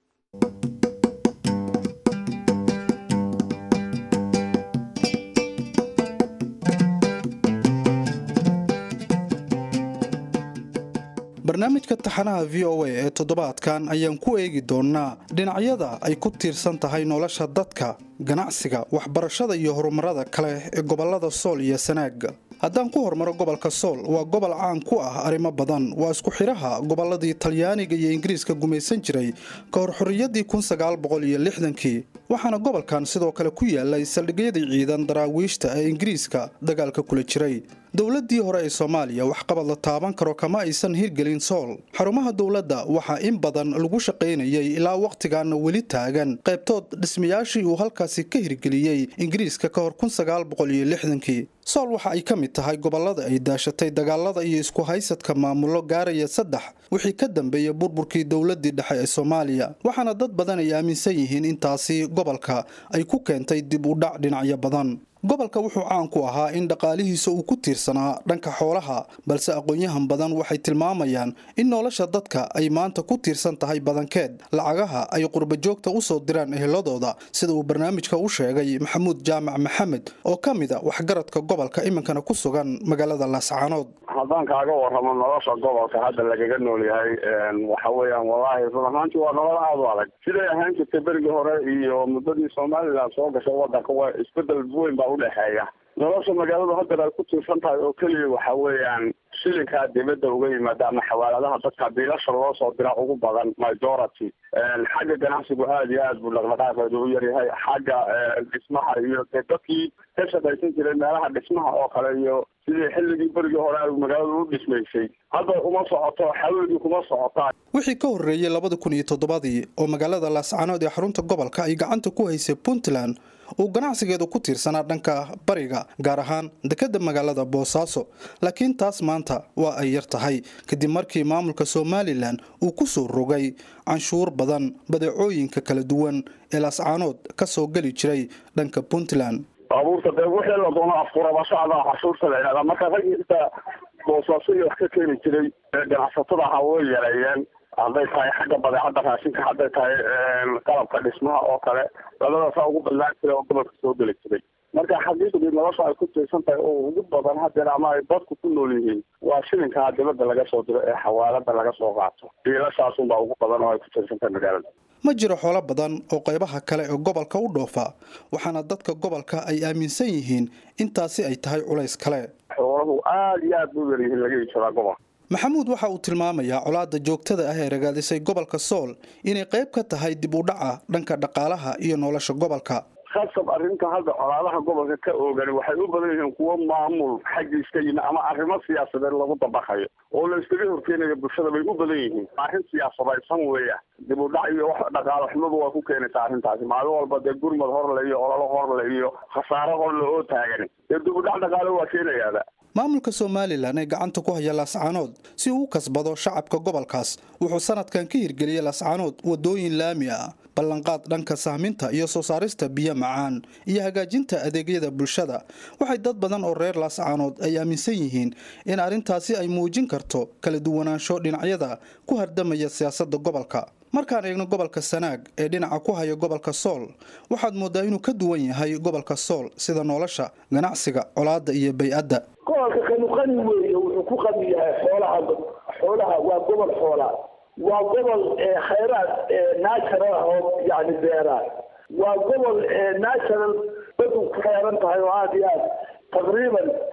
barnaamijka taxanaha v o a ee toddobaadkan ayaan ku eegi doonnaa dhinacyada ay ku tiirsan tahay nolosha dadka ganacsiga waxbarashada iyo horumarada kale ee gobollada sool iyo sanaag haddaan ku hormaro gobolka sool waa gobol caan ku ah arrimo badan waa isku xidhaha gobolladii talyaaniga iyo ingiriiska gumaysan jiray ka hor xorriyaddii kun sagaal boqol iyo lixdankii waxaana gobolkan sidoo kale ku yaalay saldhigyadii ciidan daraawiishta ee ingiriiska dagaalka kula jiray dowladdii hore ee soomaaliya waxqabad la taaban karo kama aysan hirgelin sool xarumaha dowladda waxaa in badan lagu shaqaynayay ilaa wakhtigaana weli taagan qaybtood dhismayaashii uu halkaasi ka hirgeliyey ingiriiska ka hor kun sagaal boqol iyo lixdankii sool waxa ay ka mid tahay gobollada ay daashatay dagaalada iyo isku haysadka maamullo gaaraya saddex wixii ka dambeeyey burburkii dowladdii dhexe ee soomaaliya waxaana dad badan ay aaminsan yihiin intaasi gobolka ay ku keentay dib u dhac dhinacyo badan gobolka wuxuu caan ku ahaa in dhaqaalihiisa uu ku tiirsanaa dhanka xoolaha balse aqoon-yahan badan waxay tilmaamayaan in nolosha dadka ay maanta ku tiirsan tahay badankeed lacagaha ay qurbajoogta u soo diraan eheladooda sida uu barnaamijka u sheegay maxamuud jaamac maxamed oo ka mid a waxgaradka gobolka iminkana ku sugan magaalada laascaanood haddaan kaaga warramo nolosha gobolka hadda lagaga nool yahay waxa weeyaan wallaahi run ahaantii waa nolol aada u adag siday ahaan jirtay berigii hore iyo muddadii somalilan soo gashay waddanka waa isbedel weyn baa udhexeeya nolosha magaaladu haddeer ay ku tiirsan tahay oo keliya waxa weeyaan shilinkaa dibadda uga yimaada ama xawaaladaha dadka biilasha loo soo dira ugu badan majority xagga ganacsigu aada iyo aad buu dhaqdhaqaaqeedu u yaryahay xagga dhismaha iyo dee dadkii ka shaqaysan jiray meelaha dhismaha oo kale iyo sidii xilligii berigii hore ay magaaladu u dhismaysay hadda uma socoto xawligii kuma socotaa wixii ka horreeyey labada kun iyo toddobadii oo magaalada laascaanood ee xarunta gobolka ay gacanta ku haysay puntland uu ganacsigeedu ku tiirsanaa dhanka bariga gaar ahaan dekedda magaalada boosaaso laakiin taas maanta waa ay yar tahay kadib markii maamulka somalilan uu ku soo rogay canshuur badan badeecooyinka kala duwan ee laascaanood ka soo geli jiray dhanka puntland baabuurta dee wixii la doono afkurabashada cashuurta la yidhahdaa marka raggiisa boosaaso iyo wax ka keeni jiray ganacsatada ahaa way yareeyeen hadday tahay xagga badeecadda raashinka hadday tahay qalabka dhismaha oo kale labadaasaa ugu ballaan jiray oo gobolka soo geli jiray marka xaqiiqdii nolosha ay ku tiirsan tahay oo ugu badan hadeer ama ay dadku ku nool yihiin waa shilinkaa dibadda laga soo diro ee xawaalada laga soo qaato biilashaasunbaa ugu badan oo ay ku tiirsan tahay magaalada ma jiro xoolo badan oo qaybaha kale ee gobolka u dhoofa waxaana dadka gobolka ay aaminsan yihiin intaasi ay tahay culays kale xooluhu aada iyo aad buu yaryihiin laga iibsadaa gobolka maxamuud waxa uu tilmaamayaa colaadda joogtada ah ee ragaadisay gobolka sool inay qayb ka tahay dib u dhaca dhanka dhaqaalaha iyo nolosha gobolka khasab arrinta hadda colaadaha gobolka ka oogan waxay u badan yihiin kuwo maamul xaggiiska yimi ama arrimo siyaasadeed lagu dabaqayo oo la iskaga horkeenayo bulshada bay u badan yihiin arrin siyaasadaysan weeya dib u dhac iyo wax dhaqaalo xumadu waa ku keenaysaa arrintaasi maalin walba dee gurmad horle iyo ololo horle iyo khasaare horle oo taagan dee dib u dhac dhaqaalo waa keenayaaba maamulka somalilan ee gacanta ku haya laascaanood si uu u kasbado shacabka gobolkaas wuxuu sanadkan ka hirgeliyey laascaanood wadooyin laami ah ballanqaad dhanka sahminta iyo soo saarista biyo macaan iyo hagaajinta adeegyada bulshada waxay dad badan oo reer laascaanood ay aaminsan yihiin in arrintaasi ay muujin karto kala duwanaansho dhinacyada ku hardamaya siyaasadda gobolka markaan eegno gobolka sanaag ee dhinaca ku haya gobolka sool waxaad moodaa inuu ka duwan yahay gobolka sool sida nolosha ganacsiga colaadda iyo bay-adda gobolka kanu qani weeye wuxuu ku qani yahay xoolaha xoolaha waa gobol xoola waa gobol khayraad natural ah oo yani beera waa gobol natural badu ku xeeran tahay oo aada iyo aad taqriiban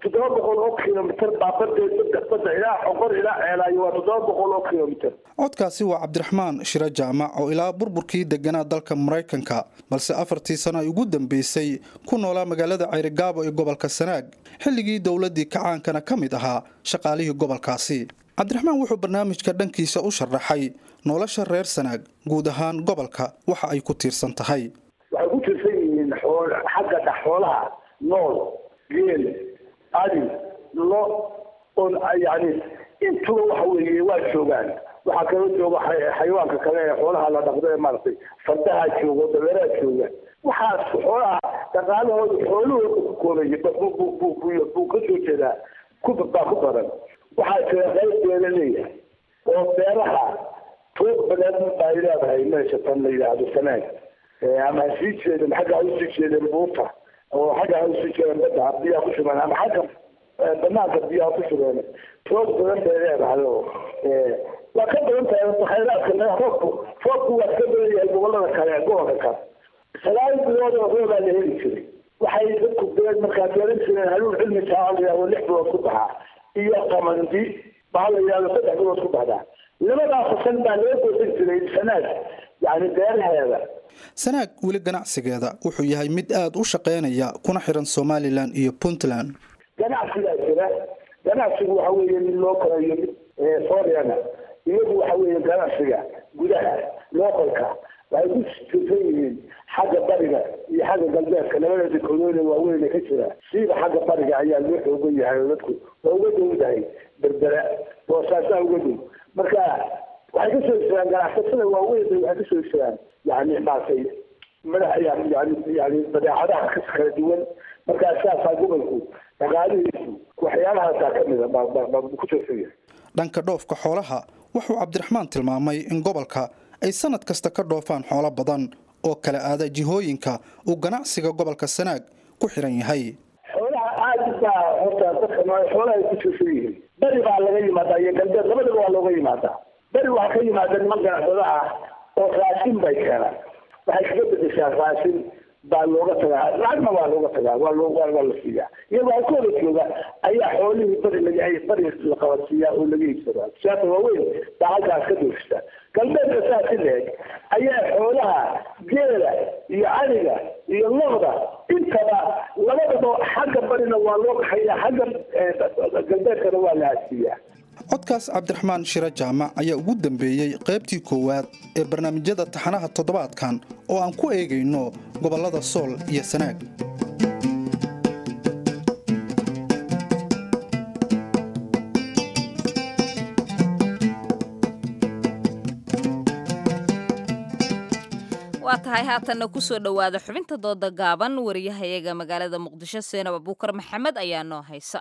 toddoba boqol oo kilomitir baa badda badda ilaa xoqor ilaa ceelaayo waa toddoba boqol oo kilomitir. codkaasi waa cabdiraxmaan shiro jaamac oo ilaa burburkii deganaa dalka maraykanka balse afartii sano ay ugu dambeysay ku noolaa magaalada Ceyrigaabo ee gobolka Sanaag xilligii dowladii kacaankana ka mid ahaa shaqaalihii gobolkaasi. cabdiraxmaan wuxuu barnaamijka dhankiisa u sharaxay nolosha reer Sanaag guud ahaan gobolka waxa ay ku tiirsan tahay. waxay ku tiirsan yihiin xagga dhaxoolaha nool geel adi lo on yani intuu waxa weeye waa joogaan waxa kale jooga xayawaanka kale ee xoolaha la dhaqdo ee maartay fardaha joogo dabeeraha jooga waxa xoolaha dhaqaalahooda xooluhu ku koobay buu ka soo jeedaa ku baa ku badan waxaa jira qaybteeda leeyahay oo beeraha tuuq badan baa leedahay meesha tan la yidhaahdo Sanaag ama sii jeeda xagga u sii jeeda buurta oo xagga u sii jeeda badda biyaha ku sugan ama xagga banaanka biyaha ku sugan tuuq badan baa leedahay waa ka badan tahay khayraadka roobku roobku waa ka badan yahay gobollada kale gobolka kale sagaal bilood oo roob la heli jiray waxay dadku beed markaa beeran jireen haluun cilmi tacaaliya oo lix bilood ku baxaa iyo qamandi baa la yiraahdo saddex bilood ku baxdaa labadaas san baa loo goosan jiray Sanaag yani beeraheeda. Sanaag weli ganacsigeeda wuxuu yahay mid aad u shaqeynaya kuna xiran Somaliland iyo Puntland. ganacsiga jira ganacsigu waxa weeye mid loo karayo ee Soomaaliya iyagu waxa weeye ganacsiga gudaha localka waxay ku tiirsan xagga bariga iyo xagga galbeedka labada koloni waaweyn ka jira sida xagga bariga ayaa loo xoogan yahay dadku oo uga dowdahay berbera boosaasa uga dow marka waxay ka soo jiraan ganacsatada waaweyn waxay ka soo jiraan yani maasay madax yani yani badeecadaha ka kala duwan marka asaasa gobolku dhaqaalihiisu waxyaalahaas ka mid ah ku tiirsan dhanka dhoofka xoolaha wuxuu cabdiraxmaan tilmaamay in gobolka ay sanad kasta ka dhoofaan xoolo badan oo kala aada jihooyinka uu ganacsiga gobolka Sanaag ku xiran yahay. xoolaha aad baa horta dadka nooy xoolaha ku tiirsan yihiin bari baa laga yimaadaa iyo galbeed labadaba waa looga yimaadaa bari waa ka yimaada niman ganacsada ah oo raashin bay keenaan waxay kaga bedeshaa raashin baa looga tagaa lacagna waa looga tagaa waa loo waa la siiyaa iyagoo kooda jooga ayaa xoolihii bari laga ay bari la qabsiyaa oo laga iibsadaa siyaasada waaweyn baa halkaas ka doorista galbeedka saasi leeg ayaa xoolaha geela iyo ariga iyo lo'da intaba labadaba xagga barina waa loo kaxayaa xagga galbeedkana waa la hasiiyaa. codkaas cabdiraxmaan shiro jaamac ayaa ugu dambeeyey qaybtii koowaad ee barnaamijyada taxanaha toddobaadkan oo aan ku eegayno gobollada Sool iyo Sanaag. waa tahay haatanna ku soo dhowaada xubinta dooda gaaban wariyahayaga magaalada Muqdisho Seenab Abuukar Maxamed ayaa noo haysa.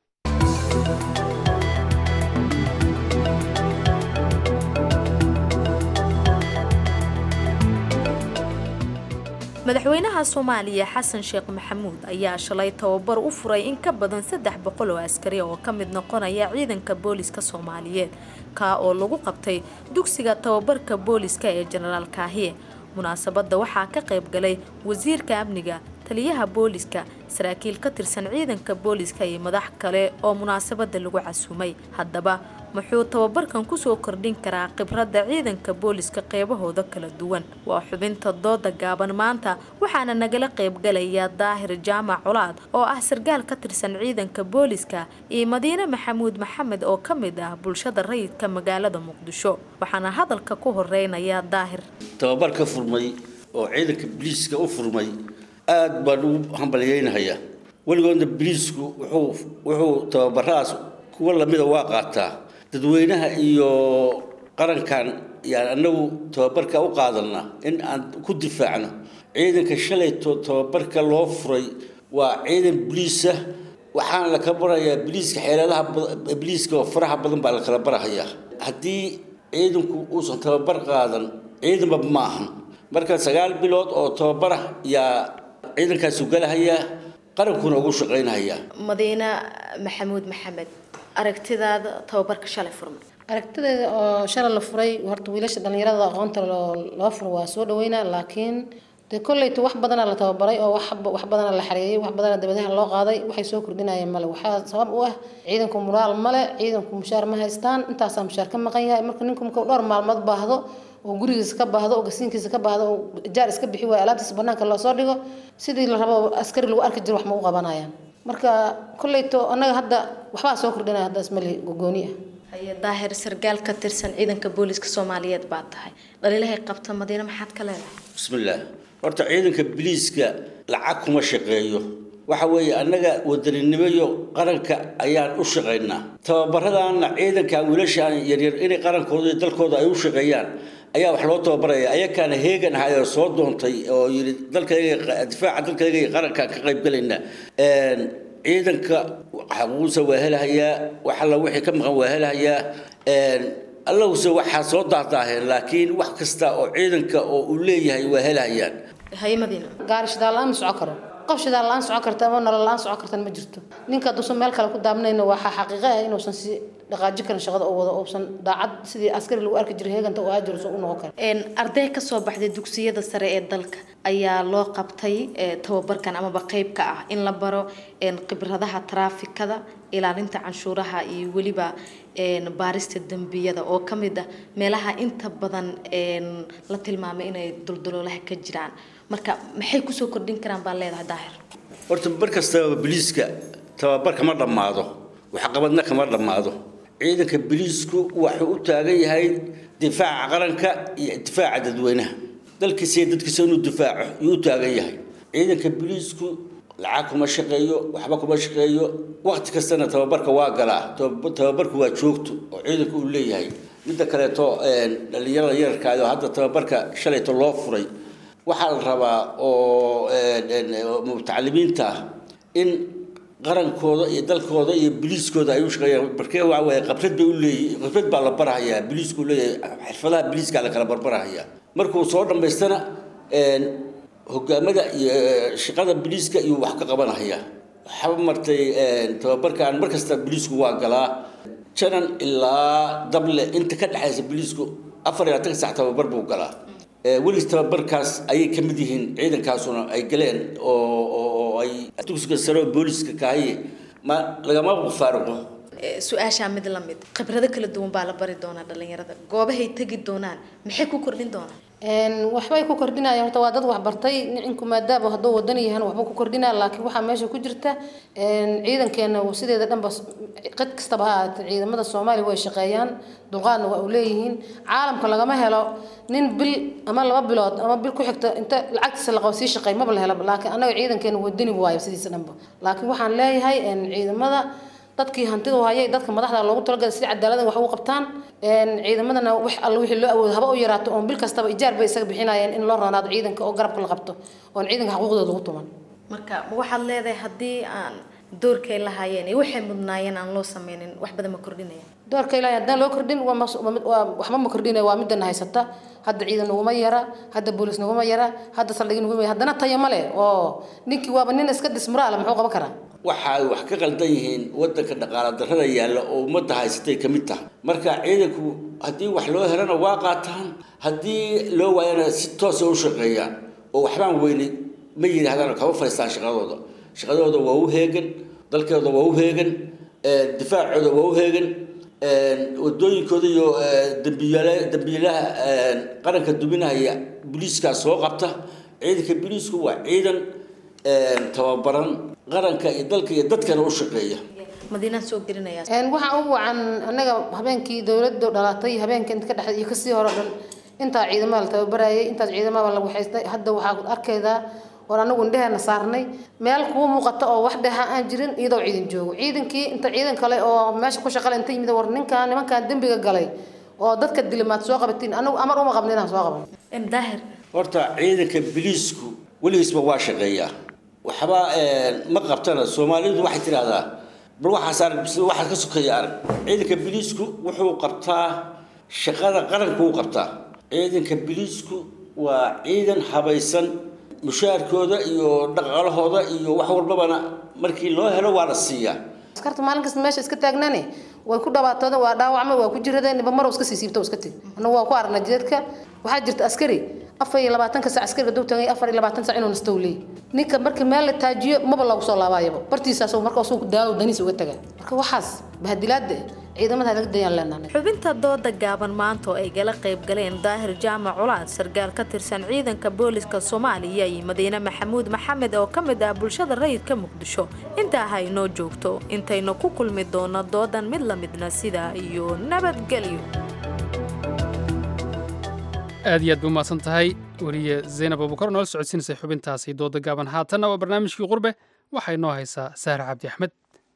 madaxweynaha Soomaaliya Xasan Sheekh Maxamuud ayaa shalay tababar u furay in ka badan saddex boqol oo askari oo ka mid noqonaya ciidanka booliska Soomaaliyeed ka oo lagu qabtay dugsiga tababarka booliska ee General Kaahiye. munaasabada waxaa ka qayb galay wasiirka amniga, taliyaha booliska, saraakiil ka tirsan ciidanka booliska iyo madax kale oo munaasabada lagu casuumay. haddaba muxuu tababarkan ku soo kordhin karaa khibradda ciidanka booliska qeybahooda kala duwan? waa xubinta dooda gaaban maanta waxaana nagala qayb galaya Daahir Jaamac Culaad oo ah sargaal ka tirsan ciidanka booliska iyo Madiina Maxamuud Maxamed oo ka mid ah bulshada rayidka magaalada Muqdisho. waxaana hadalka ku horeynaya Daahir. tababarka furmay oo ciidanka booliska u furmay aad baan u hambalyeynaya waligoodna booliisku wuxuu wuxuu tababaraas kuwa lamida waa qaataa dadweynaha iyo qarankan yaan anagu tababarka u qaadana in aan ku difaacno ciidanka shalay tababarka loo furay waa ciidan booliisa waxaan la kala barayaa booliiska xeeladaha booliiska oo faraha badan baa la kala barayaa haddii ciidanku uusan tababar qaadan ciidanba ma ahan marka sagaal bilood oo tababar yaa ciidankaas u galahaya qarankuna ugu shaqeynaya. Madiina Maxamuud Maxamed aragtidaada tababarka shalay furmay. aragtideeda oo shalay la furay horta wiilasha dhalinyarada aqoonta loo furo waa soo dhaweynaa laakiin de kollayto wax badan la tababaray oo wax wax badan la xareeyay wax badan dabadaha loo qaaday waxay soo kordhinayeen male waxa sabab u ah ciidanku moraal male ciidanku mushaar ma haystaan intaas mushaar ka maqan yahay marka ninku markuu dhowr maalmood baahdo oo gurigiisa ka baahdo oo gasiinkiisa ka baahdo oo jaar iska bixi way alaabtiisa banaanka loo soo dhigo sidii la rabo askari lagu arki jiro wax ma u qabanayaan marka kollayto anaga hadda waxba soo kordhinaya hadda ismali gogooni ah haye daahir sargaal ka tirsan ciidanka booliska Soomaaliyeed baa tahay dhaliilahay qabta Madiina maxaad ka leedahay bismillaah horta ciidanka booliska lacag kuma shaqeeyo waxa weeye annaga wadaninimo iyo qaranka ayaan u shaqeynaa tababaradana ciidanka wiilasha yaryar inay qarankooda iyo dalkooda ay u shaqeeyaan ayaa wax loo tababaraya ayakana heegan hayo soo doontay oo yiri dalkayga difaaca dalkayga iyo qaranka ka qayb galayna een ciidanka xaquuqdiisa waa helayaa waxa la wixii ka maqan waa helayaa een الله سوى حصاد عطاه لكن وقت كستا أو عيدن كأو وليه وهلا هيان هاي مدينة قارش دالان سعكر قفش دالان سعكر تمام دالان سعكر تنمجرته نينك دوسن مالك لو قدامنا إنه واحد حقيقة إنه سنسي لقاجي كان شغل أو أو سن دعد سيدي عسكري لو أرك جريه أنت وأجر سوونه وكر إن أرديك الصبح دي دوكسية السريع الدلك أيا لو قبتي توبر كان أما بقيب كأ إن لبرو إن قبر هذا ترافيك كذا إلى أنت عنشورها يولي با إن بارست الدنبية أو كمدة ملها أنت بدن إن لا تلمام إن يدلدلوا لها كجيران مركا محي كسو كردين كرام بالله هذا داهر ورت بركة بليسكا تبارك مرة معه وحقبنا كمرة معه عيدك بليسكو وحقوق تاجي هاي دفاع قرنك دفاع عددوينه ذلك سيدك سنو الدفاع يوتاجي هاي عيدك بليسكو لعاكم الشقيو وحبكم الشقيو وقت كستنا تبارك واقلا تبارك وشوكتو وعيدك ولي هاي مدة كلاتو اللي يلا يركع هذا تبارك شليت الله فري وحال ربا أو متعلمين تا إن قرن كودا يدل كودا يبليس كودا يوش غير بركة وعوى قبلت بيقول لي قبلت بالله برا هي بليس كله حفلة بليس كلا كلا برا هي مركو صور لما يستنا هجامة شقادة بليس كيو وحكة قبنا هي حب مرتي تبارك عن مركز بليس كوا قلا كان إلا دبل أنت كده عايز بليس كو أفر يعتقد ساعة تبارك بو قلا وليس تباركاس أي كمديهن عيدا كاسونا أي قلين أو أو أي توسك السرور بوليس كاي ما لقى ما بفارقه سؤال شامل لمد خبرتك كل دوم بالا بري دونا دلين يرد جوابه هي تجي دونان محكو كردين دونا إن وحبي كو كردينا يعني توادد وحبرتي إنكم مادة بهدو ودني هن وحبي كو كردينا لكن وح ماشي كجرته إن عيدا كان وسيد هذا بس قد كستبها عيدا مدى الصومالي هو الشقيان دغان وأوليهن عالم كلا ما هلا نين بال أما الله بلاد أما بال كل حتة أنت العكس اللي قوسي شقي ما بله هلا لكن أنا عيدا كان ودني بواي سيد سنبه لكن وحن لا هاي إن عيدا مدى dadkii hantidu hayay dadka madaxda loogu talagalay si cadaalad wax u qabtaan een ciidamadana wax alla wixii loo awood haba u yaraato oo bil kastaba ijaar bay isaga bixinayeen in loo roonaado ciidanka oo garabka la qabto oo ciidanka xuquuqdooda lagu tuman marka waxaad leedahay hadii aan doorkay lahaayeen waxay mudnaayeen aan loo sameeynin wax badan ma kordhinaya doorkay lahaayeen hadaan loo kordhin waa waxba ma kordhinaya waa midana haysata hadda ciidan ugu ma yara hadda boolis ugu ma yara hadda saldhig ugu ma yara hadana tayo ma leh oo ninkii waaba nin iska dismuraal muxuu qaban karaa waxa wax ka qaldan yihiin wadanka dhaqaale darrada yaala oo umada haysatay kamid tahay marka ciidanku hadii wax loo helana waa qaataan hadii loo waayana si toos ah u shaqeeyaan oo waxbaan weynay ma yiraahdaan ka fariistaan shaqadooda shaqadooda waa u heegan dalkooda waa u heegan difaacooda waa u heegan wadooyinkooda iyo dambiilaha dambiilaha qaranka duminaya booliiska soo qabta ciidanka booliisku waa ciidan tababaran qaranka iyo dalka iyo dadkana u shaqeeya madiina soo gelinaya een waxa uu wacan anaga habeenkii dawladda dhalatay habeenka inta ka dhaxay iyo kasii hore dhan inta ciidamada la tababarayay inta ciidamada la waxaystay hadda waxa arkayda war anagu indheena saarnay meel ku muuqata oo wax dhaha aan jirin iyadoo ciidan joogo ciidankii inta ciidan kale oo meesha ku shaqaleen inta yimid war ninka nimankan dambiga galay oo dadka dilimaad soo qabatiin anagu amar uma qabneen soo qaban in daahir horta ciidanka booliisku waligiisba waa shaqeeyaa waxba ma qabtana Soomaalidu waxay tiraahdaa bal waxa saar waxa ka sokaya arag ciidanka booliisku wuxuu qabtaa shaqada qaranku uu qabtaa ciidanka booliisku waa ciidan habaysan mushaarkooda iyo dhaqaalahooda iyo wax walbana markii loo helo waa la siiyaa askarta maalin kasta meesha iska taagnaanay way ku dhawaatooda waa dhaawacmay waa ku jiradeen niba mar iska siisiibto iska tag anagu waa ku aragnay jidadka waxa jirta askari afar iyo labaatanka saac askariga duu tagay afar iyo labaatan saac inuu nastowley ninka markii meel la taajiyo maba lagu soo laabaayaba bartiisaas marka uu daawo daniis uga tagaa marka waxaas bahdilaade ciidamada laga dayaan leenahay xubinta dooda gaaban maanta oo ay gala qayb galeen daahir jaamac culaad sargaal ka tirsan ciidanka booliska Soomaaliya iyo Madiina Maxamuud Maxamed oo ka mid ah bulshada rayidka Muqdisho inta ay noo joogto intayna ku kulmi doona doodan mid la midna sida iyo nabadgelyo aad iyo aad buu mahadsan tahay wariye Zainab Abubakar oo la socodsiinaysa xubintaasi dooda gaaban haatanna waa barnaamijkii qurbe waxay noo haysaa Saara Cabdi Axmed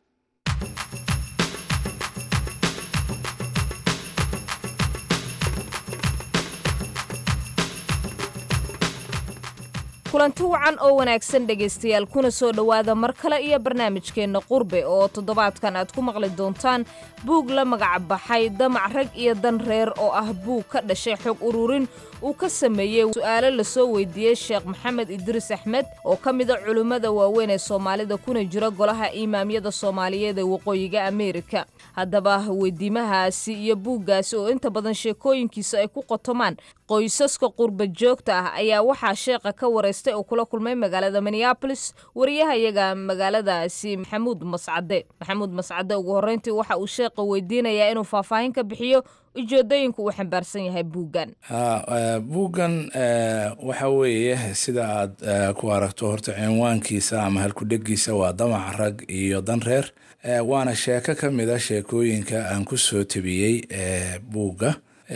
kulanti wacan oo wanaagsan dhegaystayaal kuna soo dhowaada mar kale iyo barnaamijkeenna qurbe oo toddobaadkan aad ku maqli doontaan buug la magac baxay damac rag iyo dan reer oo ah buug ka dhashay xog ururin uu ka sameeyey su'aalo la soo weydiiyey Sheekh Maxamed Idris Axmed oo ka mid ah culimada waaweyn ee Soomaalida kuna jira golaha imaamyada Soomaaliyeed ee waqooyiga Ameerika haddaba weydiimahaasi iyo buuggaasi oo inta badan sheekooyinkiisa ay ku qotomaan qoysaska qurba joogta ah ayaa waxaa sheekha ka wareystay oo kula kulmay magaalada Minneapolis wariyahayaga magaaladaasi Maxamuud Mascade Maxamuud Mascade ugu horreyntii waxa uu sheekha weydiinayaa inuu faahfaahin ka bixiyo ujeedooyinku uu xambaarsan yahay buuggan buuggan waxa weeye sida aad ku aragto horta cinwaankiisa ama halkudhegiisa waa damac rag iyo dan reer waana sheeko ka mid a sheekooyinka aan ku soo tabiyey buugga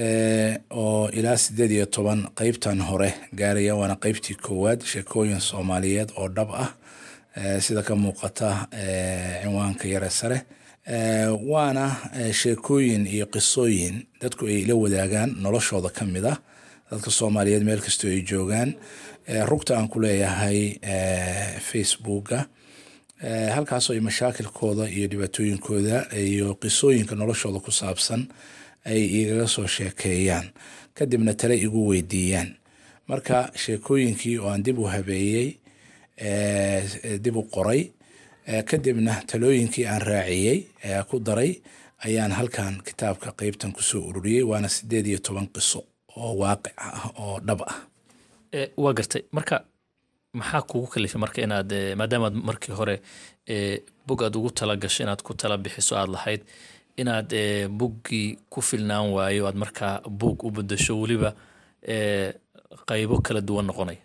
oo ilaa siddeed iyo toban qaybtan hore gaaraya waana qaybtii koowaad sheekooyin Soomaaliyeed oo dhab ah sida ka muuqata cinwaanka yare sare waana sheekooyin iyo qisooyin dadku ay la wadaagaan noloshooda ka mid ah dadka Soomaaliyeed meel kastoo ay joogaan rugta aan ku leeyahay Facebooka halkaasoo ay mashaakilkooda iyo dhibaatooyinkooda iyo qisooyinka noloshooda ku saabsan ay igaga soo sheekeeyaan kadibna tale igu weydiiyaan marka sheekooyinkii oo aan dib u habeeyey dib u qoray kadibna talooyinkii aan raaciyey ku daray ayaan halkan kitaabka qaybtan kusoo ururiyey waana siddeed iyo toban qiso oo waaqic ah oo dhab ah waa gartay marka maxaa kugu kalifay marka inaad maadaama markii hore bug aad ugu tala gashay inaad ku tala bixiso aad lahayd inaad buggii ku filnaan waayo aad markaa bug u bedasho weliba qaybo kala duwan noqonaya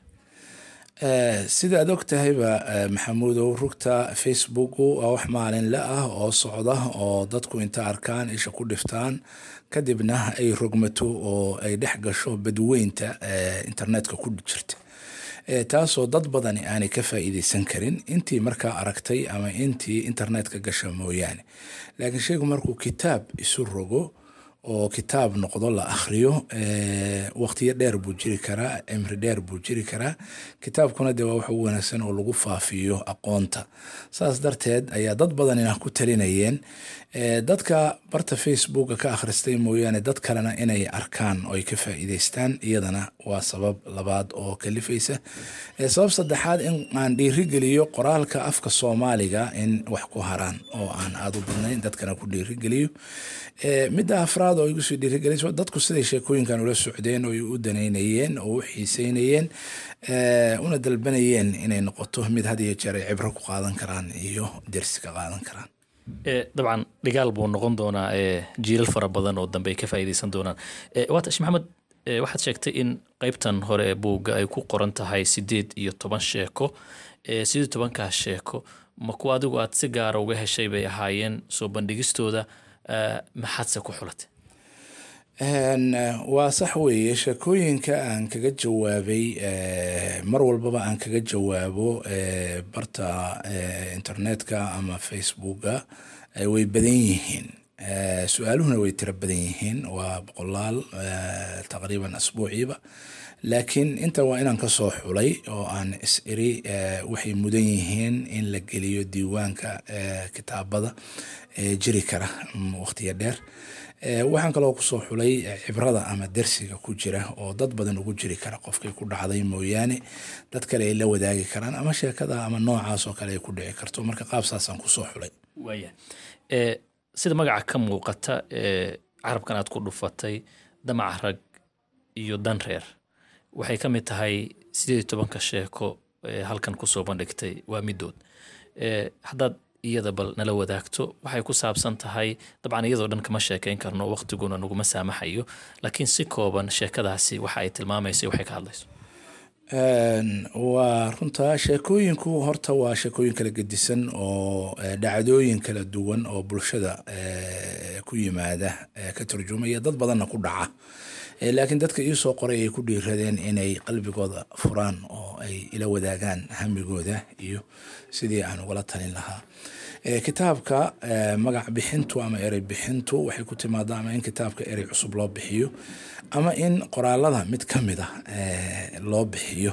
sida aad og tahayba maxamuudow rugta facebooku waa wax maalinle ah oo socda oo dadku inta arkaan isha ku dhiftaan kadibna ay rogmato oo ay dhex gasho badweynta internetka ku jirta taasoo dad badani aanay ka faa'iidaysan karin intii markaa aragtay ama intii internetka gasha mooyaane laakiin shaygu markuu kitaab isu rogo oo kitaab noqdo la akhriyo waqtiyo dheer buu jiri karaa cimri dheer buu jiri karaa kitaabkuna dee waa wax u wanaagsan oo lagu faafiyo aqoonta saas darteed ayaa dad badanina ku talinayeen dadka barta facebooka ka akhristay mooyaane dad kalena inay arkaan oo ay ka faa'iidaystaan iyadana waa sabab labaad oo kalifaysa sabab saddexaad in aan dhiirigeliyo qoraalka afka Soomaaliga in wax ku haraan oo aan aad u badnayn dadkana ku dhiirigeliyo midda afraad oo igu soo dhiirigelisay dadku siday sheekooyinkan ula socdeen oo u daneynayeen oo u xiiseynayeen una dalbanayeen inay noqoto mid had iyo jeer ay cibro ku qaadan karaan iyo dersi ka qaadan karaan dabcan dhigaal buu noqon doonaa jiilal fara badan oo dambe ay ka faa'iidaysan doonaan waata Sheekh Maxamed waxaad sheegtay in qaybtan hore ee buugga ay ku qoran tahay siddeed iyo toban sheeko siddeed iyo tobankaas sheeko ma kuwa adigu aad si gaara uga heshay bay ahaayeen soo bandhigistooda maxaadse ku xulatay waa sax weeye sheekooyinka aan kaga jawaabay mar walbaba aan kaga jawaabo barta internetka ama facebooka way badan yihiin su-aaluhuna way tiro badan yihiin waa boqolaal taqriiban asbuuciiba laakiin inta waa inaan ka soo xulay oo aan is iri waxay mudan yihiin in la geliyo diiwaanka kitaabada jiri kara waqtiyo dheer waxaan kaloo ku soo xulay cibrada ama dersiga ku jira oo dad badan ugu jiri kara qofkay ku dhacday mooyaane dad kale ay la wadaagi karaan ama sheekada ama noocaas oo kale ay ku dhici karto marka qaabsaasaan ku soo xulay waaya sida magaca ka muuqata carabkan aad ku dhufatay damac rag iyo dan reer waxay ka mid tahay sideed iyo tobanka sheeko ee halkan kusoo bandhigtay waa midood haddaad iyada bal nala wadaagto waxay ku saabsan tahay dabcan iyadoo dhan kama sheekayn karno waqtiguna naguma saamaxayo laakiin si kooban sheekadaasi waxa ay tilmaamaysa waxay ka hadlayso waa runta sheekooyinku horta waa sheekooyin kala gedisan oo dhacdooyin kala duwan oo bulshada ku yimaada ka turjumaya dad badanna ku dhaca laakiin dadka ii soo qoray ay ku dhiiradeen inay qalbigooda furaan oo ay ila wadaagaan hamigooda iyo sidii aan ugala talin lahaa kitaabka magac bixintu ama erey bixintu waxay ku timaadaa ama in kitaabka erey cusub loo bixiyo ama in qoraalada mid ka mid ah loo bixiyo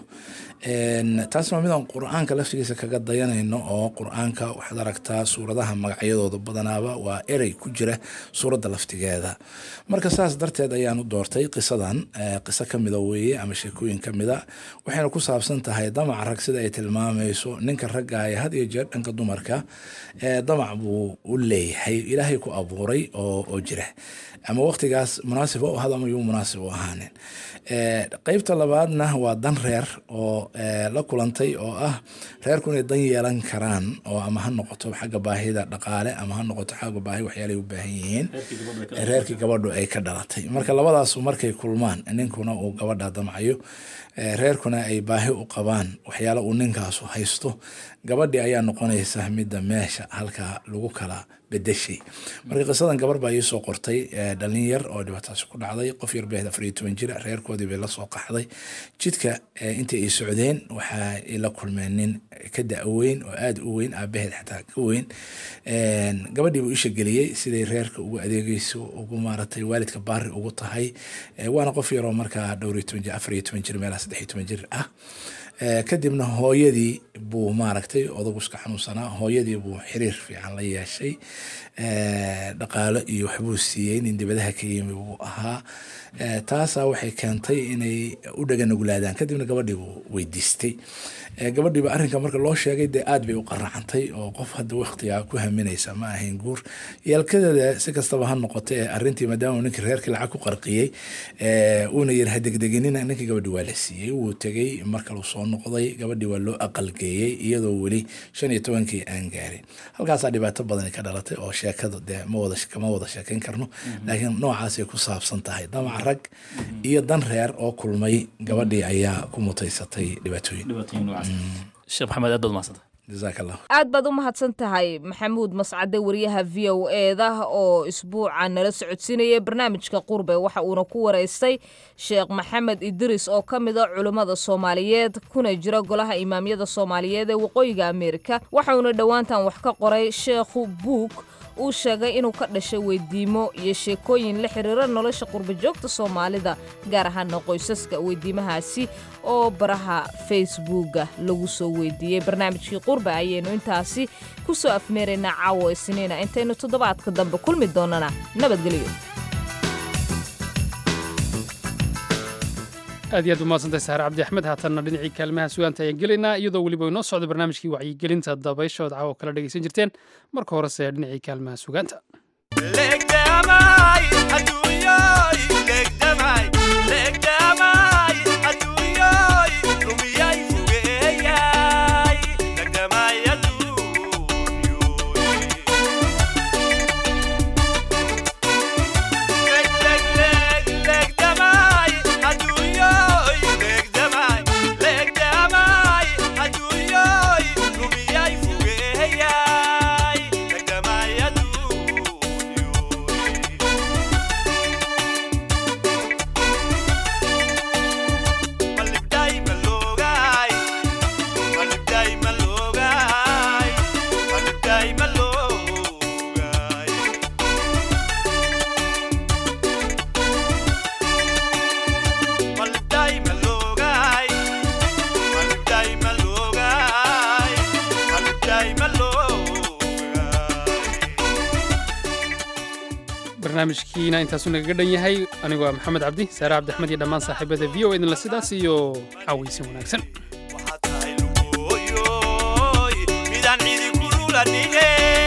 taasna waa midaan qur-aanka laftigiisa kaga dayanayno oo qur-aanka waxaad aragtaa suuradaha magacyadooda badanaaba waa erey ku jira suuradda laftigeeda marka saas darteed ayaan u doortay qisadan qiso kamida weeye ama sheekooyin kamida waxayna ku saabsan tahay damac rag sida ay tilmaamayso ninka ragga ay had iyo jeer dhanka dumarka damac buu u leeyahay ilaahay ku abuuray oo jira ama waqtigaas munaasib u ahada ama yuu munaasib u ahaanin qeybta labaadna waa dan reer oo la kulantay oo ah reerku inay dan yeelan karaan oo ama ha noqoto xagga baahida dhaqaale ama ha noqoto xagga baahi waxyaalay u baahan yihiin reerkii gabadhu ay ka dhalatay marka labadaas markay kulmaan ninkuna uu gabadha damcayo reerkuna ay baahi u qabaan waxyaalo uu ninkaasu haysto gabadhii ayaa noqonaysa midda meesha halkaa lagu kala bedeshay marka qisadan gabar baa ii soo qortay dhalin yar oo dhibaataasi ku dhacday qof yar bay afar iyo toban jir reerkoodii bay la soo qaxday jidka intii ay socdeen waxaa la kulmeen nin ka da-weyn oo aada u weyn aabaheed xataa ka weyn gabadhii buu isha geliyey siday reerka ugu adeegeyso ugu maaratay waalidka baari ugu tahay waana qof yaroo markaa dhowr iyo toban jir afar iyo toban jir meelaha saddex iyo toban jir ah kadibna hooyadii buu maaragtay odagu iska xanuunsanaa hooyadii buu xiriir fiican la yeeshay dhaqaalo iyo waxbuu siiyey nin dibadaha ka yimi buu ahaa taasaa waxay keentay inay u dhaganuglaadaan kadibna gabadhii buu weydiistay gabadhiiba arrinka marka loo sheegay dee aad bay u qaracantay oo qof hadda waqtigaa ku haminaysa ma ahayn guur yaalkadeeda si kastaba ha noqotay arrintii maadaama ninkii reerkii lacag ku qarqiyey uuna yiri hadegdeginina ninkii gabadhii waa la siiyey wuu tegey marka uu soo noqday gabadhii waa loo aqalgeeyey iyadoo weli shan iyo tobankii aan gaarin halkaasaa dhibaato badan ka dhalatay oo sheekada dee ma wada kama wada sheekayn karno laakiin noocaasay ku saabsan tahay damac rag iyo dan reer oo kulmay gabadhii ayaa ku mutaysatay dhibaatooyin sheekh maxamed aad baad mahadsantahay jazaak allah aad baad u mahadsan tahay maxamuud mascade wariyaha v o eeda oo isbuuca nala socodsiinaya barnaamijka qurbe waxa uuna ku wareystay sheekh maxamed idris oo ka mid a culimmada soomaaliyeed kuna jira golaha imaamyada soomaaliyeed ee waqooyiga ameerika waxauna dhowaantan wax ka qoray sheekhu buug uu sheegay inuu ka dhashay weydiimo iyo sheekooyin la xiriira nolosha qurbajoogta soomaalida gaar ahaana qoysaska weydiimahaasi oo baraha facebooka lagu soo weydiiyey barnaamijkii qurbe ayaynu intaasi ku soo afmeeraynaa caawo isniina intaynu toddobaadka dambe kulmi doonana nabadgelyo aad iyo aad umahadsantahay saare cabdi axmed haatanna dhinacii kaalmaha sugaanta ayaan gelaynaa iyadoo weliba inoo socda barnaamijkii wacyigelinta dabayshood caawo kala dhegaysan jirteen marka horese dhinacii kaalmaha sugaanta barnaamijkiina intaasuu nagaga dhan yahay anigoo ah maxamed cabdi saare cabdi axmed iyo dhammaan saaxiibada v o idinla sidaas iyo caawaysin wanaagsan midaan cidi kulula dhige